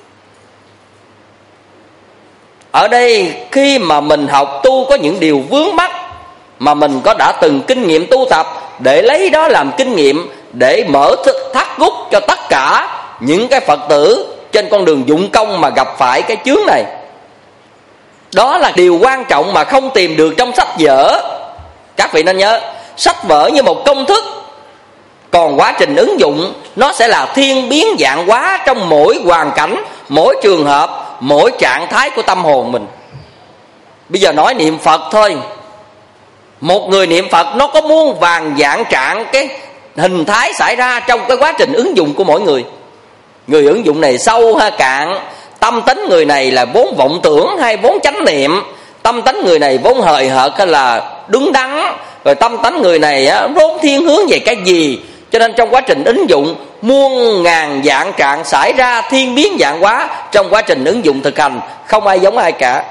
[SPEAKER 5] Ở đây khi mà mình học tu có những điều vướng mắc mà mình có đã từng kinh nghiệm tu tập, để lấy đó làm kinh nghiệm để mở thắt gút cho tất cả những cái Phật tử trên con đường dụng công mà gặp phải cái chướng này. Đó là điều quan trọng mà không tìm được trong sách vở. Các vị nên nhớ, sách vở như một công thức, còn quá trình ứng dụng nó sẽ là thiên biến vạn hóa trong mỗi hoàn cảnh, mỗi trường hợp, mỗi trạng thái của tâm hồn mình. Bây giờ nói niệm Phật thôi, một người niệm Phật nó có muôn vàn vạn trạng cái hình thái xảy ra trong cái quá trình ứng dụng của mỗi người. Người ứng dụng này sâu hay cạn, tâm tính người này là vốn vọng tưởng hay vốn chánh niệm, tâm tính người này vốn hời hợt hay là đứng đắn, rồi tâm tính người này vốn thiên hướng về cái gì. Cho nên trong quá trình ứng dụng, muôn ngàn vạn trạng xảy ra, thiên biến vạn hóa trong quá trình ứng dụng thực hành, không ai giống ai cả.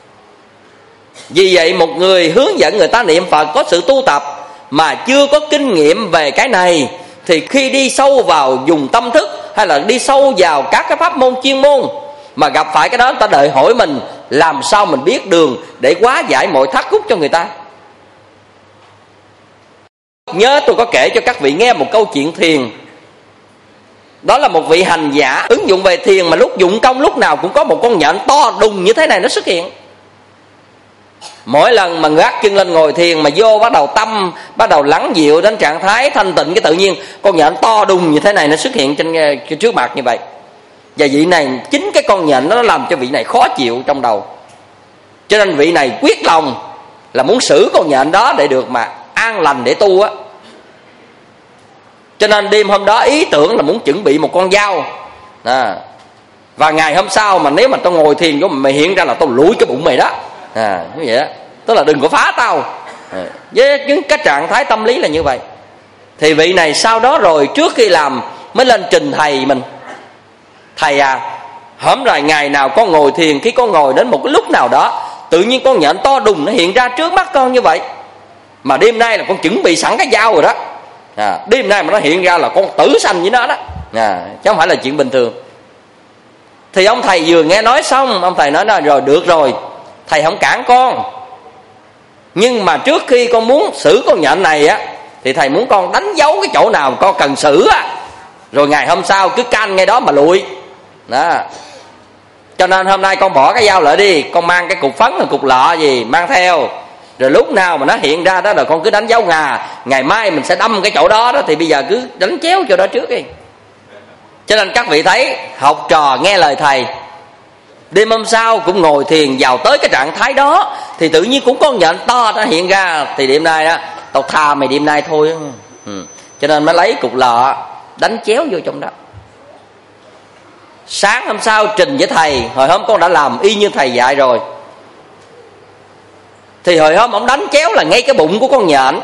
[SPEAKER 5] Vì vậy một người hướng dẫn người ta niệm Phật có sự tu tập mà chưa có kinh nghiệm về cái này, thì khi đi sâu vào dùng tâm thức hay là đi sâu vào các cái pháp môn chuyên môn mà gặp phải cái đó, người ta đòi hỏi mình làm sao mình biết đường để hóa giải mọi thắc mắc cho người ta. Nhớ tôi có kể cho các vị nghe một câu chuyện thiền. Đó là một vị hành giả ứng dụng về thiền, mà lúc dụng công lúc nào cũng có một con nhện to đùng như thế này nó xuất hiện. Mỗi lần mà gác chân lên ngồi thiền mà vô bắt đầu tâm bắt đầu lắng dịu đến trạng thái thanh tịnh, cái tự nhiên con nhện to đùng như thế này nó xuất hiện trên trước mặt như vậy. Và vị này, chính cái con nhện nó làm cho vị này khó chịu trong đầu, cho nên vị này quyết lòng là muốn xử con nhện đó để được mà an lành để tu á. Cho nên đêm hôm đó ý tưởng là muốn chuẩn bị một con dao và ngày hôm sau mà nếu mà tao ngồi thiền của mày hiện ra là tao lủi cái bụng mày đó, như vậy đó. Tức là đừng có phá tao. Với cái trạng thái tâm lý là như vậy. Thì vị này sau đó rồi trước khi làm mới lên trình thầy mình: thầy à, hổm rồi ngày nào con ngồi thiền, khi con ngồi đến một cái lúc nào đó tự nhiên con nhện to đùng nó hiện ra trước mắt con như vậy, mà đêm nay là con chuẩn bị sẵn cái dao rồi đó, đêm nay mà nó hiện ra là con tử sanh với nó đó, chứ không phải là chuyện bình thường. Thì ông thầy vừa nghe nói xong, ông thầy nói rồi được rồi, thầy không cản con, nhưng mà trước khi con muốn xử con nhện này á, thì thầy muốn con đánh dấu cái chỗ nào con cần xử á, rồi ngày hôm sau cứ canh ngay đó mà lụi đó. Cho nên hôm nay con bỏ cái dao lại đi, con mang cái cục phấn hay cục lọ gì mang theo, rồi lúc nào mà nó hiện ra đó rồi con cứ đánh dấu ngày mai mình sẽ đâm cái chỗ đó đó, thì bây giờ cứ đánh chéo chỗ đó trước đi. Cho nên các vị thấy học trò nghe lời thầy, đêm hôm sau cũng ngồi thiền vào tới cái trạng thái đó, thì tự nhiên cũng con nhện to nó hiện ra. Thì đêm nay đó tao tha mày đêm nay thôi. Cho nên mới lấy cục lọ đánh chéo vô trong đó. Sáng hôm sau trình với thầy, hồi hôm con đã làm y như thầy dạy rồi. Thì hồi hôm ông đánh chéo là ngay cái bụng của con nhện.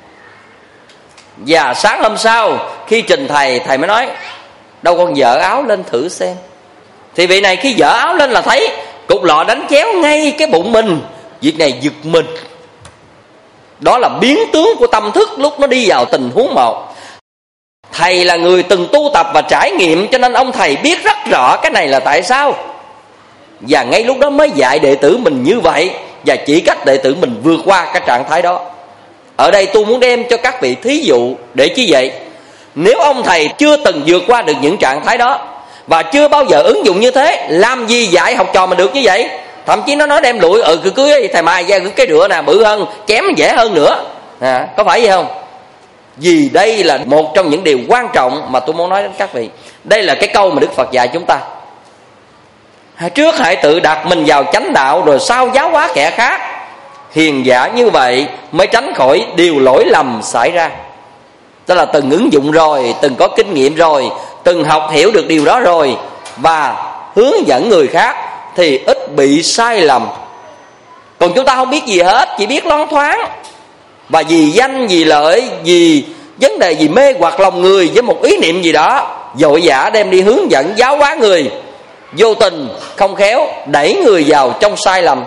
[SPEAKER 5] Và sáng hôm sau khi trình thầy, thầy mới nói: đâu con dở áo lên thử xem. Thì vị này khi dở áo lên là thấy cục lọ đánh chéo ngay cái bụng mình. Việc này giật mình. Đó là biến tướng của tâm thức lúc nó đi vào tình huống một. Thầy là người từng tu tập và trải nghiệm, cho nên ông thầy biết rất rõ cái này là tại sao. Và ngay lúc đó mới dạy đệ tử mình như vậy, và chỉ cách đệ tử mình vượt qua cái trạng thái đó. Ở đây tôi muốn đem cho các vị thí dụ để chi vậy? Nếu ông thầy chưa từng vượt qua được những trạng thái đó, và chưa bao giờ ứng dụng như thế. Làm gì dạy học trò mình được như vậy? Thậm chí nó nói đem lụi, cứ cưới thầy Mai ra cái rửa nè, bự hơn, chém dễ hơn nữa. Có phải vậy không? Vì đây là một trong những điều quan trọng mà tôi muốn nói đến các vị. Đây là cái câu mà Đức Phật dạy chúng ta: trước hãy tự đặt mình vào chánh đạo, rồi sau giáo hóa kẻ khác. Hiền giả như vậy mới tránh khỏi điều lỗi lầm xảy ra. Tức là từng ứng dụng rồi, từng có kinh nghiệm rồi, từng học hiểu được điều đó rồi, và hướng dẫn người khác thì ít bị sai lầm. Còn chúng ta không biết gì hết, chỉ biết loáng thoáng, và vì danh, vì lợi, vì vấn đề gì mê hoặc lòng người với một ý niệm gì đó, vội vã đem đi hướng dẫn giáo hóa người, vô tình không khéo đẩy người vào trong sai lầm.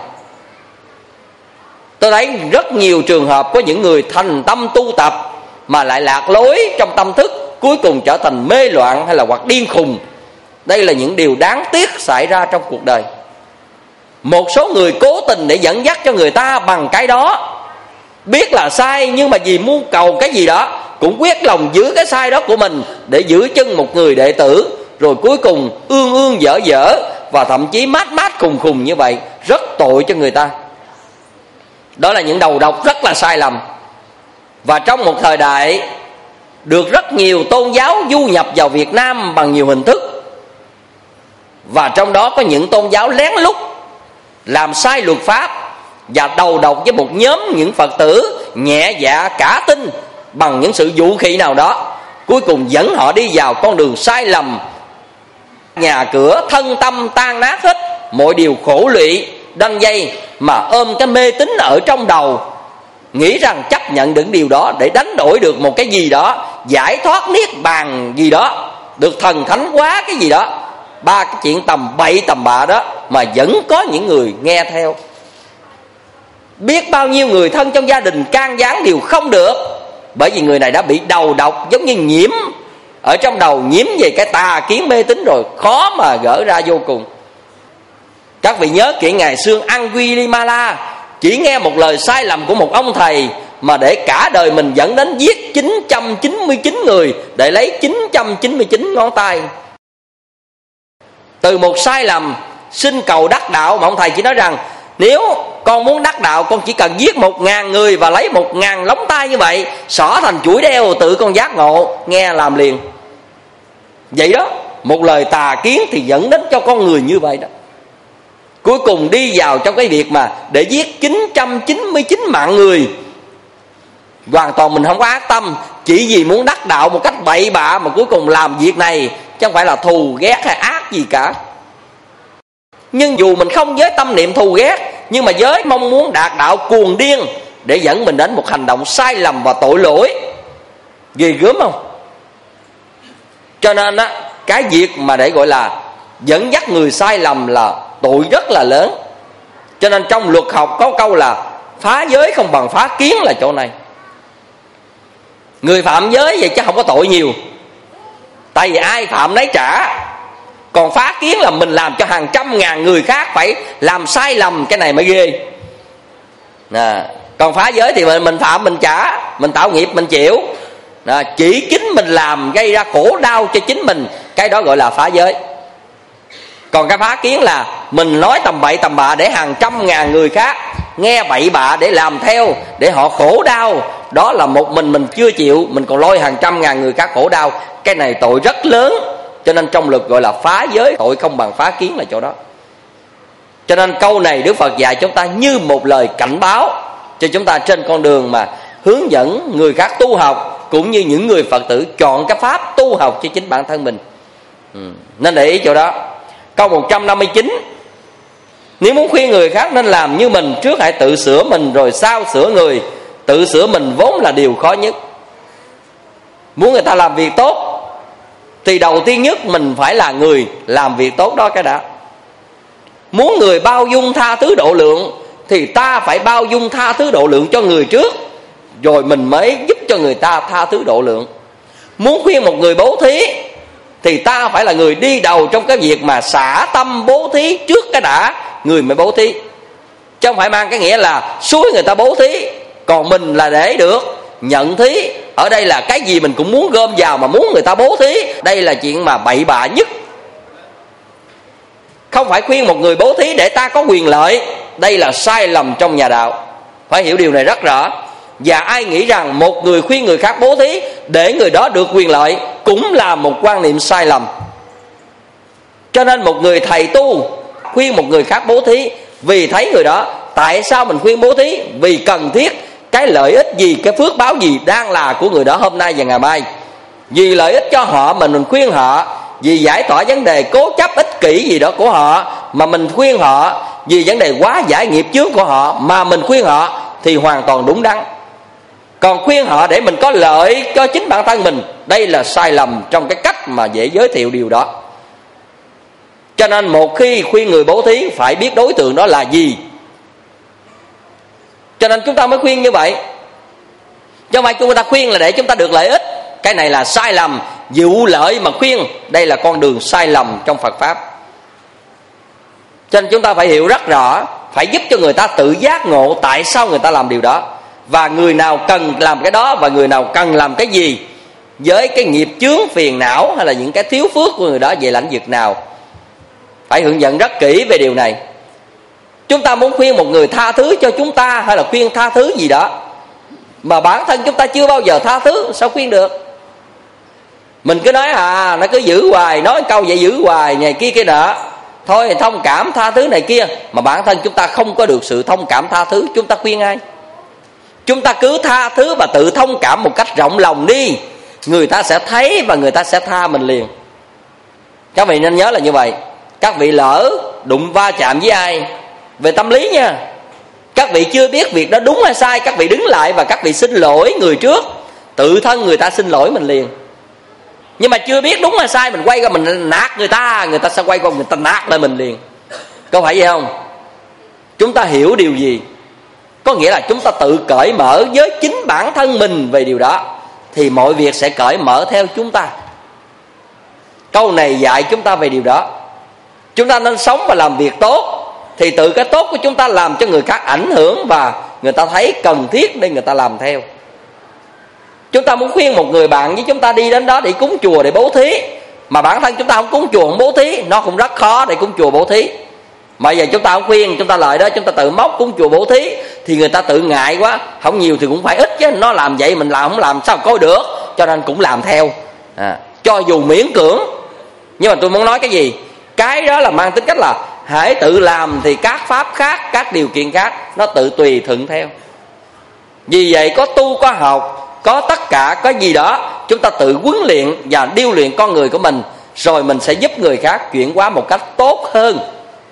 [SPEAKER 5] Tôi thấy rất nhiều trường hợp có những người thành tâm tu tập mà lại lạc lối trong tâm thức, cuối cùng trở thành mê loạn hay là hoặc điên khùng. Đây là những điều đáng tiếc xảy ra trong cuộc đời. Một số người cố tình để dẫn dắt cho người ta bằng cái đó, biết là sai nhưng mà vì muốn cầu cái gì đó cũng quyết lòng giữ cái sai đó của mình để giữ chân một người đệ tử, rồi cuối cùng ương dở dở và thậm chí mát khùng như vậy, rất tội cho người ta. Đó là những đầu độc rất là sai lầm. Và trong một thời đại được rất nhiều tôn giáo du nhập vào Việt Nam bằng nhiều hình thức, và trong đó có những tôn giáo lén lút làm sai luật pháp và đầu độc với một nhóm những Phật tử nhẹ dạ cả tin bằng những sự vũ khí nào đó, cuối cùng dẫn họ đi vào con đường sai lầm. Nhà cửa thân tâm tan nát hết, mọi điều khổ lụy đăng dây, mà ôm cái mê tín ở trong đầu, nghĩ rằng chấp nhận được điều đó để đánh đổi được một cái gì đó, giải thoát niết bàn gì đó, được thần thánh hóa cái gì đó. Ba cái chuyện tầm bậy tầm bạ đó mà vẫn có những người nghe theo. Biết bao nhiêu người thân trong gia đình can gián đều không được, bởi vì người này đã bị đầu độc, giống như nhiễm ở trong đầu, nhiễm về cái tà kiến mê tín rồi, khó mà gỡ ra vô cùng. Các vị nhớ chuyện ngày xưa Angulimala chỉ nghe một lời sai lầm của một ông thầy mà để cả đời mình dẫn đến giết 999 người để lấy 999 ngón tay. Từ một sai lầm xin cầu đắc đạo mà ông thầy chỉ nói rằng nếu con muốn đắc đạo, con chỉ cần giết 1000 người và lấy 1000 lóng tay như vậy, xỏ thành chuỗi đeo, tự con giác ngộ. Nghe làm liền. Vậy đó, một lời tà kiến thì dẫn đến cho con người như vậy đó. Cuối cùng đi vào trong cái việc mà để giết 999 mạng người. Hoàn toàn mình không có ác tâm, chỉ vì muốn đắc đạo một cách bậy bạ mà cuối cùng làm việc này, chứ không phải là thù ghét hay ác gì cả. Nhưng dù mình không với tâm niệm thù ghét, nhưng mà với mong muốn đạt đạo cuồng điên để dẫn mình đến một hành động sai lầm và tội lỗi, ghê gớm không? Cho nên á, cái việc mà để gọi là dẫn dắt người sai lầm là tội rất là lớn. Cho nên trong luật học có câu là phá giới không bằng phá kiến là chỗ này. Người phạm giới vậy chứ không có tội nhiều, tại vì ai phạm nấy trả. Còn phá kiến là mình làm cho hàng trăm ngàn người khác phải làm sai lầm, cái này mới ghê. Còn phá giới thì mình phạm mình trả, mình tạo nghiệp mình chịu. Chỉ chính mình làm gây ra khổ đau cho chính mình, cái đó gọi là phá giới. Còn cái phá kiến là mình nói tầm bậy tầm bạ để hàng trăm ngàn người khác nghe bậy bạ để làm theo, để họ khổ đau. Đó là một mình chưa chịu, mình còn lôi hàng trăm ngàn người khác khổ đau. Cái này tội rất lớn. Cho nên trong luật gọi là phá giới, tội không bằng phá kiến là chỗ đó. Cho nên câu này Đức Phật dạy chúng ta như một lời cảnh báo cho chúng ta trên con đường mà hướng dẫn người khác tu học, cũng như những người Phật tử chọn cái pháp tu học cho chính bản thân mình. Nên để ý chỗ đó. Câu 159: nếu muốn khuyên người khác nên làm như mình, trước hãy tự sửa mình rồi sau sửa người. Tự sửa mình vốn là điều khó nhất. Muốn người ta làm việc tốt thì đầu tiên nhất mình phải là người làm việc tốt đó cái đã. Muốn người bao dung tha thứ độ lượng thì ta phải bao dung tha thứ độ lượng cho người trước, rồi mình mới giúp cho người ta tha thứ độ lượng. Muốn khuyên một người bố thí thì ta phải là người đi đầu trong cái việc mà xả tâm bố thí trước cái đã, người mới bố thí. Chứ không phải mang cái nghĩa là xúi người ta bố thí, còn mình là để được nhận thí. Ở đây là cái gì mình cũng muốn gom vào mà muốn người ta bố thí. Đây là chuyện mà bậy bạ nhất. Không phải khuyên một người bố thí để ta có quyền lợi. Đây là sai lầm trong nhà đạo. Phải hiểu điều này rất rõ. Và ai nghĩ rằng một người khuyên người khác bố thí để người đó được quyền lợi cũng là một quan niệm sai lầm. Cho nên một người thầy tu khuyên một người khác bố thí vì thấy người đó. Tại sao mình khuyên bố thí? Vì cần thiết cái lợi ích gì, cái phước báo gì đang là của người đó hôm nay và ngày mai. Vì lợi ích cho họ mình khuyên họ. Vì giải tỏa vấn đề cố chấp ích kỷ gì đó của họ mà mình khuyên họ. Vì vấn đề quá giải nghiệp chướng của họ mà mình khuyên họ thì hoàn toàn đúng đắn. Còn khuyên họ để mình có lợi cho chính bản thân mình, đây là sai lầm trong cái cách mà dễ giới thiệu điều đó. Cho nên một khi khuyên người bố thí phải biết đối tượng đó là gì. Cho nên chúng ta mới khuyên như vậy. Chứ không phải chúng ta khuyên là để chúng ta được lợi ích. Cái này là sai lầm. Vụ lợi mà khuyên, đây là con đường sai lầm trong Phật Pháp. Cho nên chúng ta phải hiểu rất rõ, phải giúp cho người ta tự giác ngộ tại sao người ta làm điều đó, và người nào cần làm cái đó và người nào cần làm cái gì, với cái nghiệp chướng phiền não hay là những cái thiếu phước của người đó về lãnh vực nào. Phải hướng dẫn rất kỹ về điều này. Chúng ta muốn khuyên một người tha thứ cho chúng ta hay là khuyên tha thứ gì đó mà bản thân chúng ta chưa bao giờ tha thứ, sao khuyên được? Mình cứ nói nó cứ giữ hoài, nói câu vậy giữ hoài, này kia kia nọ, thôi thông cảm tha thứ này kia, mà bản thân chúng ta không có được sự thông cảm tha thứ, chúng ta khuyên ai? Chúng ta cứ tha thứ và tự thông cảm một cách rộng lòng đi, người ta sẽ thấy và người ta sẽ tha mình liền. Các vị nên nhớ là như vậy. Các vị lỡ đụng va chạm với ai về tâm lý nha, các vị chưa biết việc đó đúng hay sai, các vị đứng lại và các vị xin lỗi người trước, tự thân người ta xin lỗi mình liền. Nhưng mà chưa biết đúng hay sai, mình quay qua mình nạt người ta, người ta sẽ quay qua người ta nạt lại mình liền. Có phải vậy không? Chúng ta hiểu điều gì? Có nghĩa là chúng ta tự cởi mở với chính bản thân mình về điều đó, thì mọi việc sẽ cởi mở theo chúng ta. Câu này dạy chúng ta về điều đó. Chúng ta nên sống và làm việc tốt, thì tự cái tốt của chúng ta làm cho người khác ảnh hưởng và người ta thấy cần thiết để người ta làm theo. Chúng ta muốn khuyên một người bạn với chúng ta đi đến đó để cúng chùa, để bố thí, mà bản thân chúng ta không cúng chùa không bố thí, nó cũng rất khó để cúng chùa bố thí. Mà giờ chúng ta không khuyên, chúng ta lợi đó, chúng ta tự móc cúng chùa bố thí, thì người ta tự ngại quá, không nhiều thì cũng phải ít chứ, nó làm vậy mình làm không làm sao coi được, cho nên cũng làm theo, cho dù miễn cưỡng. Nhưng mà tôi muốn nói cái gì? Cái đó là mang tính cách là hãy tự làm thì các pháp khác, các điều kiện khác nó tự tùy thuận theo. Vì vậy có tu có học, có tất cả có gì đó chúng ta tự huấn luyện và điêu luyện con người của mình, rồi mình sẽ giúp người khác chuyển hóa một cách tốt hơn.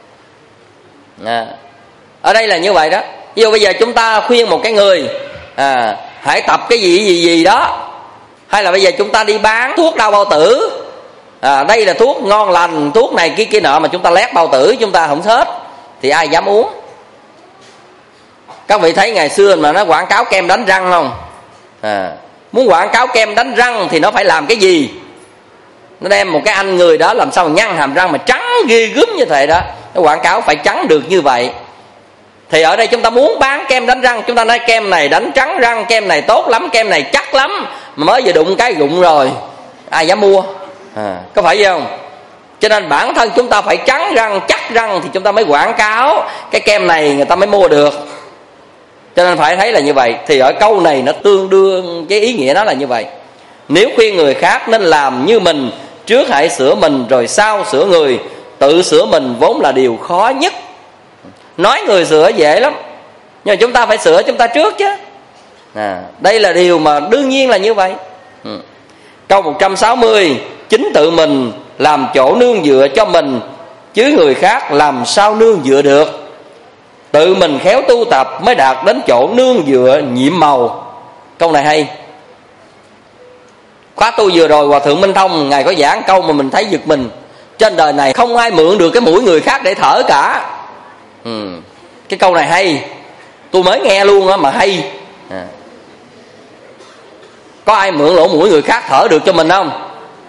[SPEAKER 5] Ở đây là như vậy đó. Ví dụ bây giờ chúng ta khuyên một cái người hãy tập cái gì đó, hay là bây giờ chúng ta đi bán thuốc đau bao tử, đây là thuốc ngon lành, thuốc này kia nọ, mà chúng ta lét bao tử chúng ta không hết thì ai dám uống? Các vị thấy ngày xưa mà nó quảng cáo kem đánh răng không? Muốn quảng cáo kem đánh răng thì nó phải làm cái gì? Nó đem một cái anh người đó làm sao mà nhăn hàm răng mà trắng ghê gớm như thế đó, nó quảng cáo phải trắng được như vậy. Thì ở đây chúng ta muốn bán kem đánh răng, chúng ta nói kem này đánh trắng răng, kem này tốt lắm, kem này chắc lắm, mà mới vừa đụng cái rụng rồi ai dám mua? Có phải vậy không? Cho nên bản thân chúng ta phải trắng răng, chắc răng thì chúng ta mới quảng cáo cái kem này, người ta mới mua được. Cho nên phải thấy là như vậy. Thì ở câu này nó tương đương với ý nghĩa nó là như vậy. Nếu khuyên người khác nên làm như mình, trước hãy sửa mình rồi sau sửa người. Tự sửa mình vốn là điều khó nhất. Nói người sửa dễ lắm, nhưng mà chúng ta phải sửa chúng ta trước chứ. Đây là điều mà đương nhiên là như vậy. Câu 160: chính tự mình làm chỗ nương dựa cho mình, chứ người khác làm sao nương dựa được. Tự mình khéo tu tập mới đạt đến chỗ nương dựa nhiệm màu. Câu này hay. Khóa tu vừa rồi Hòa Thượng Minh Thông ngài có giảng câu mà mình thấy giật mình. Trên đời này không ai mượn được cái mũi người khác để thở cả. Cái câu này hay, tôi mới nghe luôn á mà hay. Có ai mượn lỗ mũi người khác thở được cho mình không?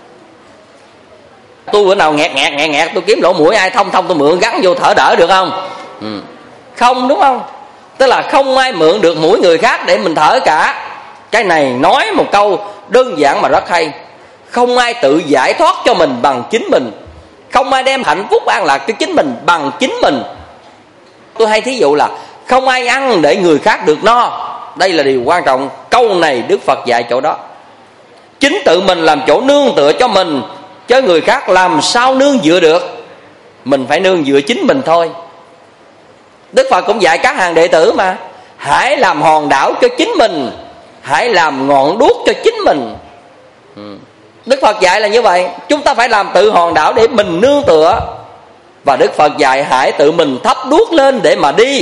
[SPEAKER 5] Tôi bữa nào nghẹt tôi kiếm lỗ mũi ai thông tôi mượn gắn vô thở đỡ được không? Không, đúng không? Tức là không ai mượn được mũi người khác để mình thở cả. Cái này nói một câu đơn giản mà rất hay. Không ai tự giải thoát cho mình bằng chính mình. Không ai đem hạnh phúc an lạc cho chính mình bằng chính mình. Tôi hay thí dụ là không ai ăn để người khác được no. Đây là điều quan trọng. Câu này Đức Phật dạy chỗ đó. Chính tự mình làm chỗ nương tựa cho mình, chứ người khác làm sao nương dựa được. Mình phải nương dựa chính mình thôi. Đức Phật cũng dạy các hàng đệ tử mà, hãy làm hòn đảo cho chính mình, hãy làm ngọn đuốc cho chính mình. Đức Phật dạy là như vậy. Chúng ta phải làm tự hòn đảo để mình nương tựa. Và Đức Phật dạy hãy tự mình thắp đuốc lên để mà đi.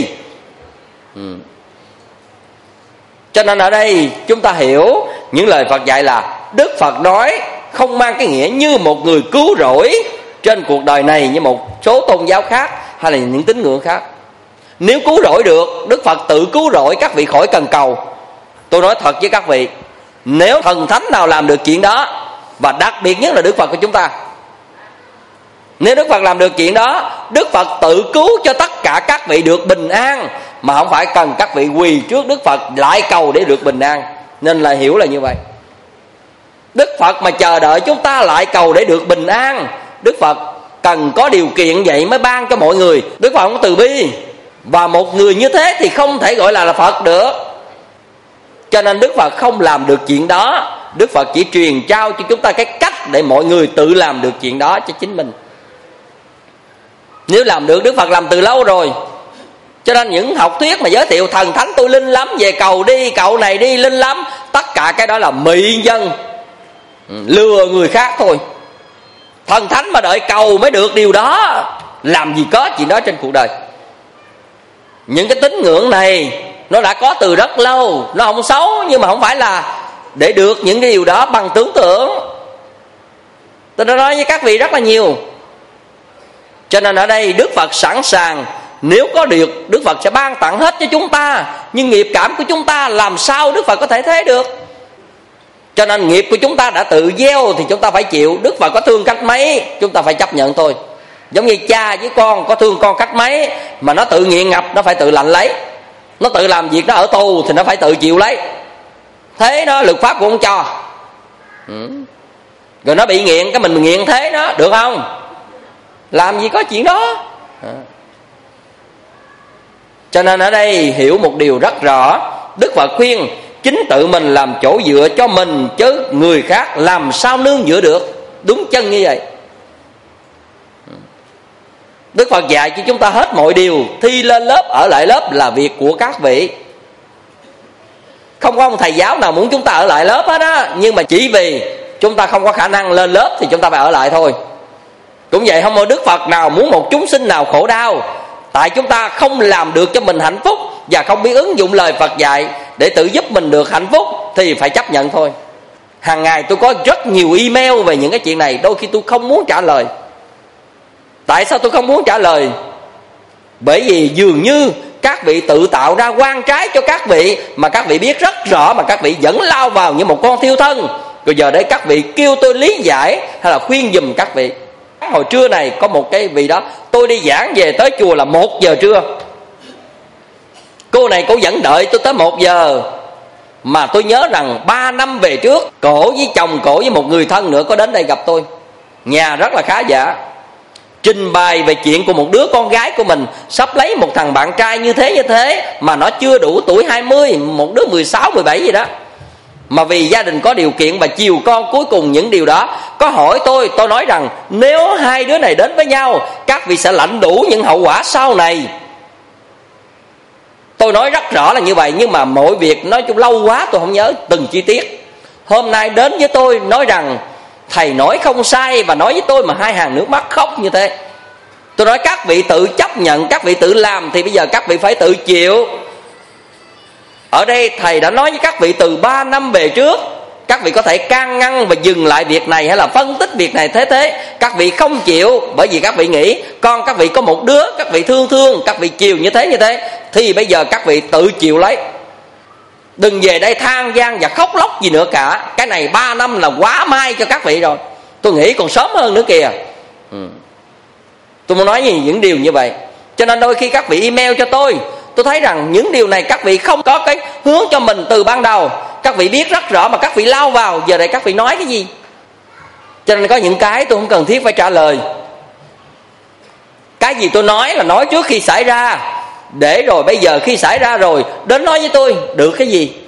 [SPEAKER 5] Cho nên ở đây chúng ta hiểu những lời Phật dạy là Đức Phật nói không mang cái nghĩa như một người cứu rỗi trên cuộc đời này như một số tôn giáo khác hay là những tín ngưỡng khác. Nếu cứu rỗi được, Đức Phật tự cứu rỗi, các vị khỏi cần cầu. Tôi nói thật với các vị, nếu thần thánh nào làm được chuyện đó, và đặc biệt nhất là Đức Phật của chúng ta, nếu Đức Phật làm được chuyện đó, Đức Phật tự cứu cho tất cả các vị được bình an, mà không phải cần các vị quỳ trước Đức Phật lại cầu để được bình an. Nên là hiểu là như vậy. Đức Phật mà chờ đợi chúng ta lại cầu để được bình an, Đức Phật cần có điều kiện vậy mới ban cho mọi người. Đức Phật không từ bi, và một người như thế thì không thể gọi là Phật được. Cho nên Đức Phật không làm được chuyện đó. Đức Phật chỉ truyền trao cho chúng ta cái cách để mọi người tự làm được chuyện đó cho chính mình. Nếu làm được, Đức Phật làm từ lâu rồi. Cho nên những học thuyết mà giới thiệu thần thánh tôi linh lắm, về cầu đi, cậu này đi linh lắm, tất cả cái đó là mị dân, lừa người khác thôi. Thần thánh mà đợi cầu mới được điều đó, làm gì có chuyện đó trên cuộc đời. Những cái tín ngưỡng này nó đã có từ rất lâu, nó không xấu, nhưng mà không phải là để được những cái điều đó bằng tưởng tượng. Tôi đã nói với các vị rất là nhiều. Cho nên ở đây Đức Phật sẵn sàng, nếu có được Đức Phật sẽ ban tặng hết cho chúng ta. Nhưng nghiệp cảm của chúng ta làm sao Đức Phật có thể thế được. Cho nên nghiệp của chúng ta đã tự gieo thì chúng ta phải chịu. Đức Phật có thương cách mấy chúng ta phải chấp nhận thôi. Giống như cha với con có thương con cách mấy, mà nó tự nghiện ngập nó phải tự lạnh lấy. Nó tự làm việc nó ở tù thì nó phải tự chịu lấy. Thế đó luật pháp cũng không cho. Rồi nó bị nghiện, cái mình nghiện thế nó được không? Làm gì có chuyện đó. Cho nên ở đây hiểu một điều rất rõ. Đức Phật khuyên chính tự mình làm chỗ dựa cho mình, chứ người khác làm sao nương dựa được. Đúng chân như vậy. Đức Phật dạy cho chúng ta hết mọi điều. Thi lên lớp, ở lại lớp là việc của các vị. Không có ông thầy giáo nào muốn chúng ta ở lại lớp hết á. Nhưng mà chỉ vì chúng ta không có khả năng lên lớp thì chúng ta phải ở lại thôi. Cũng vậy, không có Đức Phật nào muốn một chúng sinh nào khổ đau. Tại chúng ta không làm được cho mình hạnh phúc và không biết ứng dụng lời Phật dạy để tự giúp mình được hạnh phúc thì phải chấp nhận thôi. Hàng ngày tôi có rất nhiều email về những cái chuyện này. Đôi khi tôi không muốn trả lời. Tại sao tôi không muốn trả lời? Bởi vì dường như các vị tự tạo ra oan trái cho các vị, mà các vị biết rất rõ mà các vị vẫn lao vào như một con thiêu thân. Rồi giờ đây các vị kêu tôi lý giải hay là khuyên giùm các vị. Hồi trưa này có một cái vị đó, tôi đi giảng về tới chùa là 1 giờ trưa. Cô này cô vẫn đợi tôi tới 1 giờ. Mà tôi nhớ rằng 3 năm về trước, cổ với chồng cổ với một người thân nữa có đến đây gặp tôi. Nhà rất là khá giả. Trình bày về chuyện của một đứa con gái của mình sắp lấy một thằng bạn trai như thế, mà nó chưa đủ tuổi 20, một đứa 16, 17 gì đó. Mà vì gia đình có điều kiện và chiều con, cuối cùng những điều đó có hỏi tôi nói rằng nếu hai đứa này đến với nhau, các vị sẽ lãnh đủ những hậu quả sau này. Tôi nói rất rõ là như vậy, nhưng mà mọi việc nói chung lâu quá tôi không nhớ từng chi tiết. Hôm nay đến với tôi nói rằng thầy nói không sai, và nói với tôi mà 2 hàng nước mắt khóc như thế. Tôi nói các vị tự chấp nhận, các vị tự làm thì bây giờ các vị phải tự chịu. Ở đây thầy đã nói với các vị từ 3 năm về trước. Các vị có thể can ngăn và dừng lại việc này hay là phân tích việc này thế. Các vị không chịu, bởi vì các vị nghĩ con các vị có một đứa, các vị thương, các vị chiều như thế. Thì bây giờ các vị tự chịu lấy. Đừng về đây than vang và khóc lóc gì nữa cả. Cái này 3 năm là quá mai cho các vị rồi. Tôi nghĩ còn sớm hơn nữa kìa. Tôi muốn nói những điều như vậy. Cho nên đôi khi các vị email cho tôi thấy rằng những điều này các vị không có cái hướng cho mình từ ban đầu. Các vị biết rất rõ mà các vị lao vào. Giờ đây các vị nói cái gì? Cho nên có những cái tôi không cần thiết phải trả lời. Cái gì tôi nói là nói trước khi xảy ra, để rồi bây giờ khi xảy ra rồi đến nói với tôi được cái gì.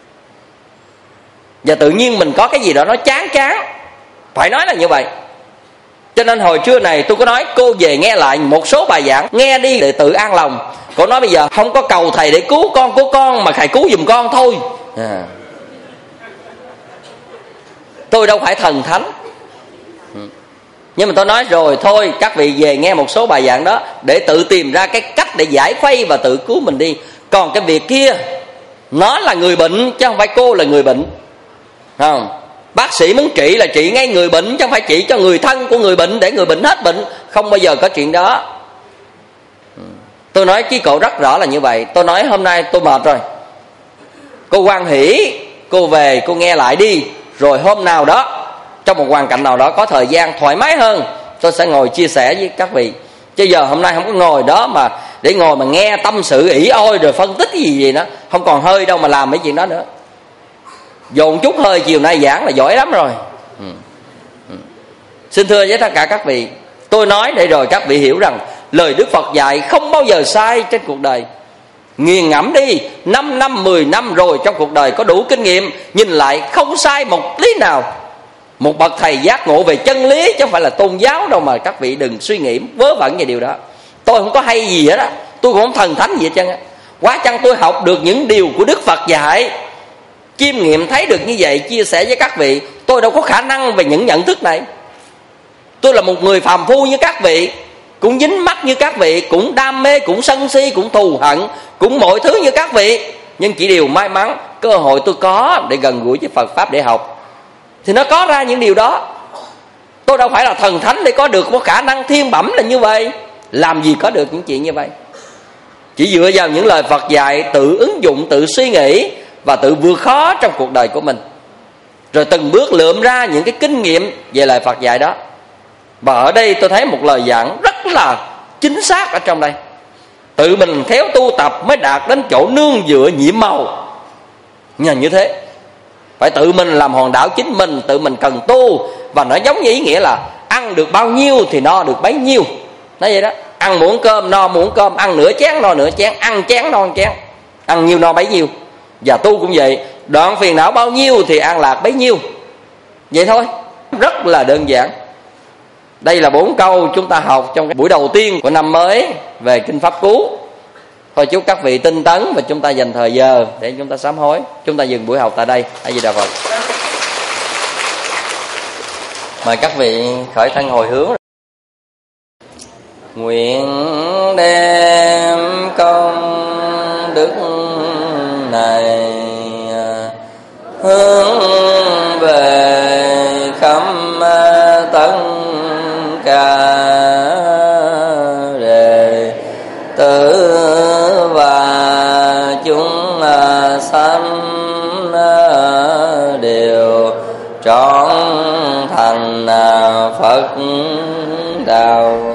[SPEAKER 5] Và tự nhiên mình có cái gì đó nó chán chán, phải nói là như vậy. Cho nên hồi trưa này tôi có nói cô về nghe lại một số bài giảng, nghe đi để tự an lòng. Cô nói bây giờ không có cầu thầy để cứu con của con, mà thầy cứu giùm con thôi. Tôi đâu phải thần thánh. Nhưng mà tôi nói rồi, thôi các vị về nghe một số bài giảng đó để tự tìm ra cái cách để giải khuây và tự cứu mình đi. Còn cái việc kia, nó là người bệnh chứ không phải cô là người bệnh, không? Bác sĩ muốn trị là trị ngay người bệnh, chứ không phải trị cho người thân của người bệnh để người bệnh hết bệnh. Không bao giờ có chuyện đó. Tôi nói với cậu rất rõ là như vậy. Tôi nói hôm nay tôi mệt rồi, cô hoan hỷ cô về cô nghe lại đi. Rồi hôm nào đó, trong một hoàn cảnh nào đó có thời gian thoải mái hơn, tôi sẽ ngồi chia sẻ với các vị. Chứ giờ hôm nay không có ngồi đó mà để ngồi mà nghe tâm sự ỉ ôi rồi phân tích cái gì đó. Không còn hơi đâu mà làm mấy chuyện đó nữa. Dồn chút hơi chiều nay giảng là giỏi lắm rồi. Xin thưa với tất cả các vị, tôi nói để rồi các vị hiểu rằng lời Đức Phật dạy không bao giờ sai trên cuộc đời. Nghiền ngẫm đi, 5 năm 10 năm rồi trong cuộc đời có đủ kinh nghiệm, nhìn lại không sai một lý nào. Một bậc thầy giác ngộ về chân lý, chứ không phải là tôn giáo đâu mà các vị đừng suy nghĩ vớ vẩn về điều đó. Tôi không có hay gì hết á, tôi cũng không thần thánh gì hết trơn á. Quá chăng tôi học được những điều của Đức Phật dạy, chiêm nghiệm thấy được như vậy, chia sẻ với các vị. Tôi đâu có khả năng về những nhận thức này. Tôi là một người phàm phu như các vị, cũng dính mắc như các vị, cũng đam mê, cũng sân si, cũng thù hận, cũng mọi thứ như các vị. Nhưng chỉ điều may mắn cơ hội tôi có để gần gũi với Phật Pháp để học, thì nó có ra những điều đó. Tôi đâu phải là thần thánh để có được một khả năng thiên bẩm là như vậy. Làm gì có được những chuyện như vậy. Chỉ dựa vào những lời Phật dạy, tự ứng dụng, tự suy nghĩ và tự vượt khó trong cuộc đời của mình, rồi từng bước lượm ra những cái kinh nghiệm về lời Phật dạy đó. Và ở đây tôi thấy một lời giảng rất là chính xác ở trong đây. Tự mình khéo tu tập mới đạt đến chỗ nương dựa nhiệm màu. Như thế, phải tự mình làm hòn đảo chính mình, tự mình cần tu. Và nó giống như ý nghĩa là ăn được bao nhiêu thì no được bấy nhiêu. Nói vậy đó, ăn muỗng cơm no muỗng cơm, ăn nửa chén no nửa chén, ăn chén no chén, ăn nhiêu no bấy nhiêu. Và tu cũng vậy, đoạn phiền não bao nhiêu thì an lạc bấy nhiêu. Vậy thôi, rất là đơn giản. Đây là 4 câu chúng ta học trong cái buổi đầu tiên của năm mới về Kinh Pháp Cú. Thôi chúc các vị tinh tấn và chúng ta dành thời giờ để chúng ta sám hối. Chúng ta dừng buổi học tại đây. A Di Đà Phật. Mời các vị khởi thân hồi hướng. Nguyện đem công đức này hướng về khắp tất cả đệ tử và chúng sanh đều trọn thành Phật đạo.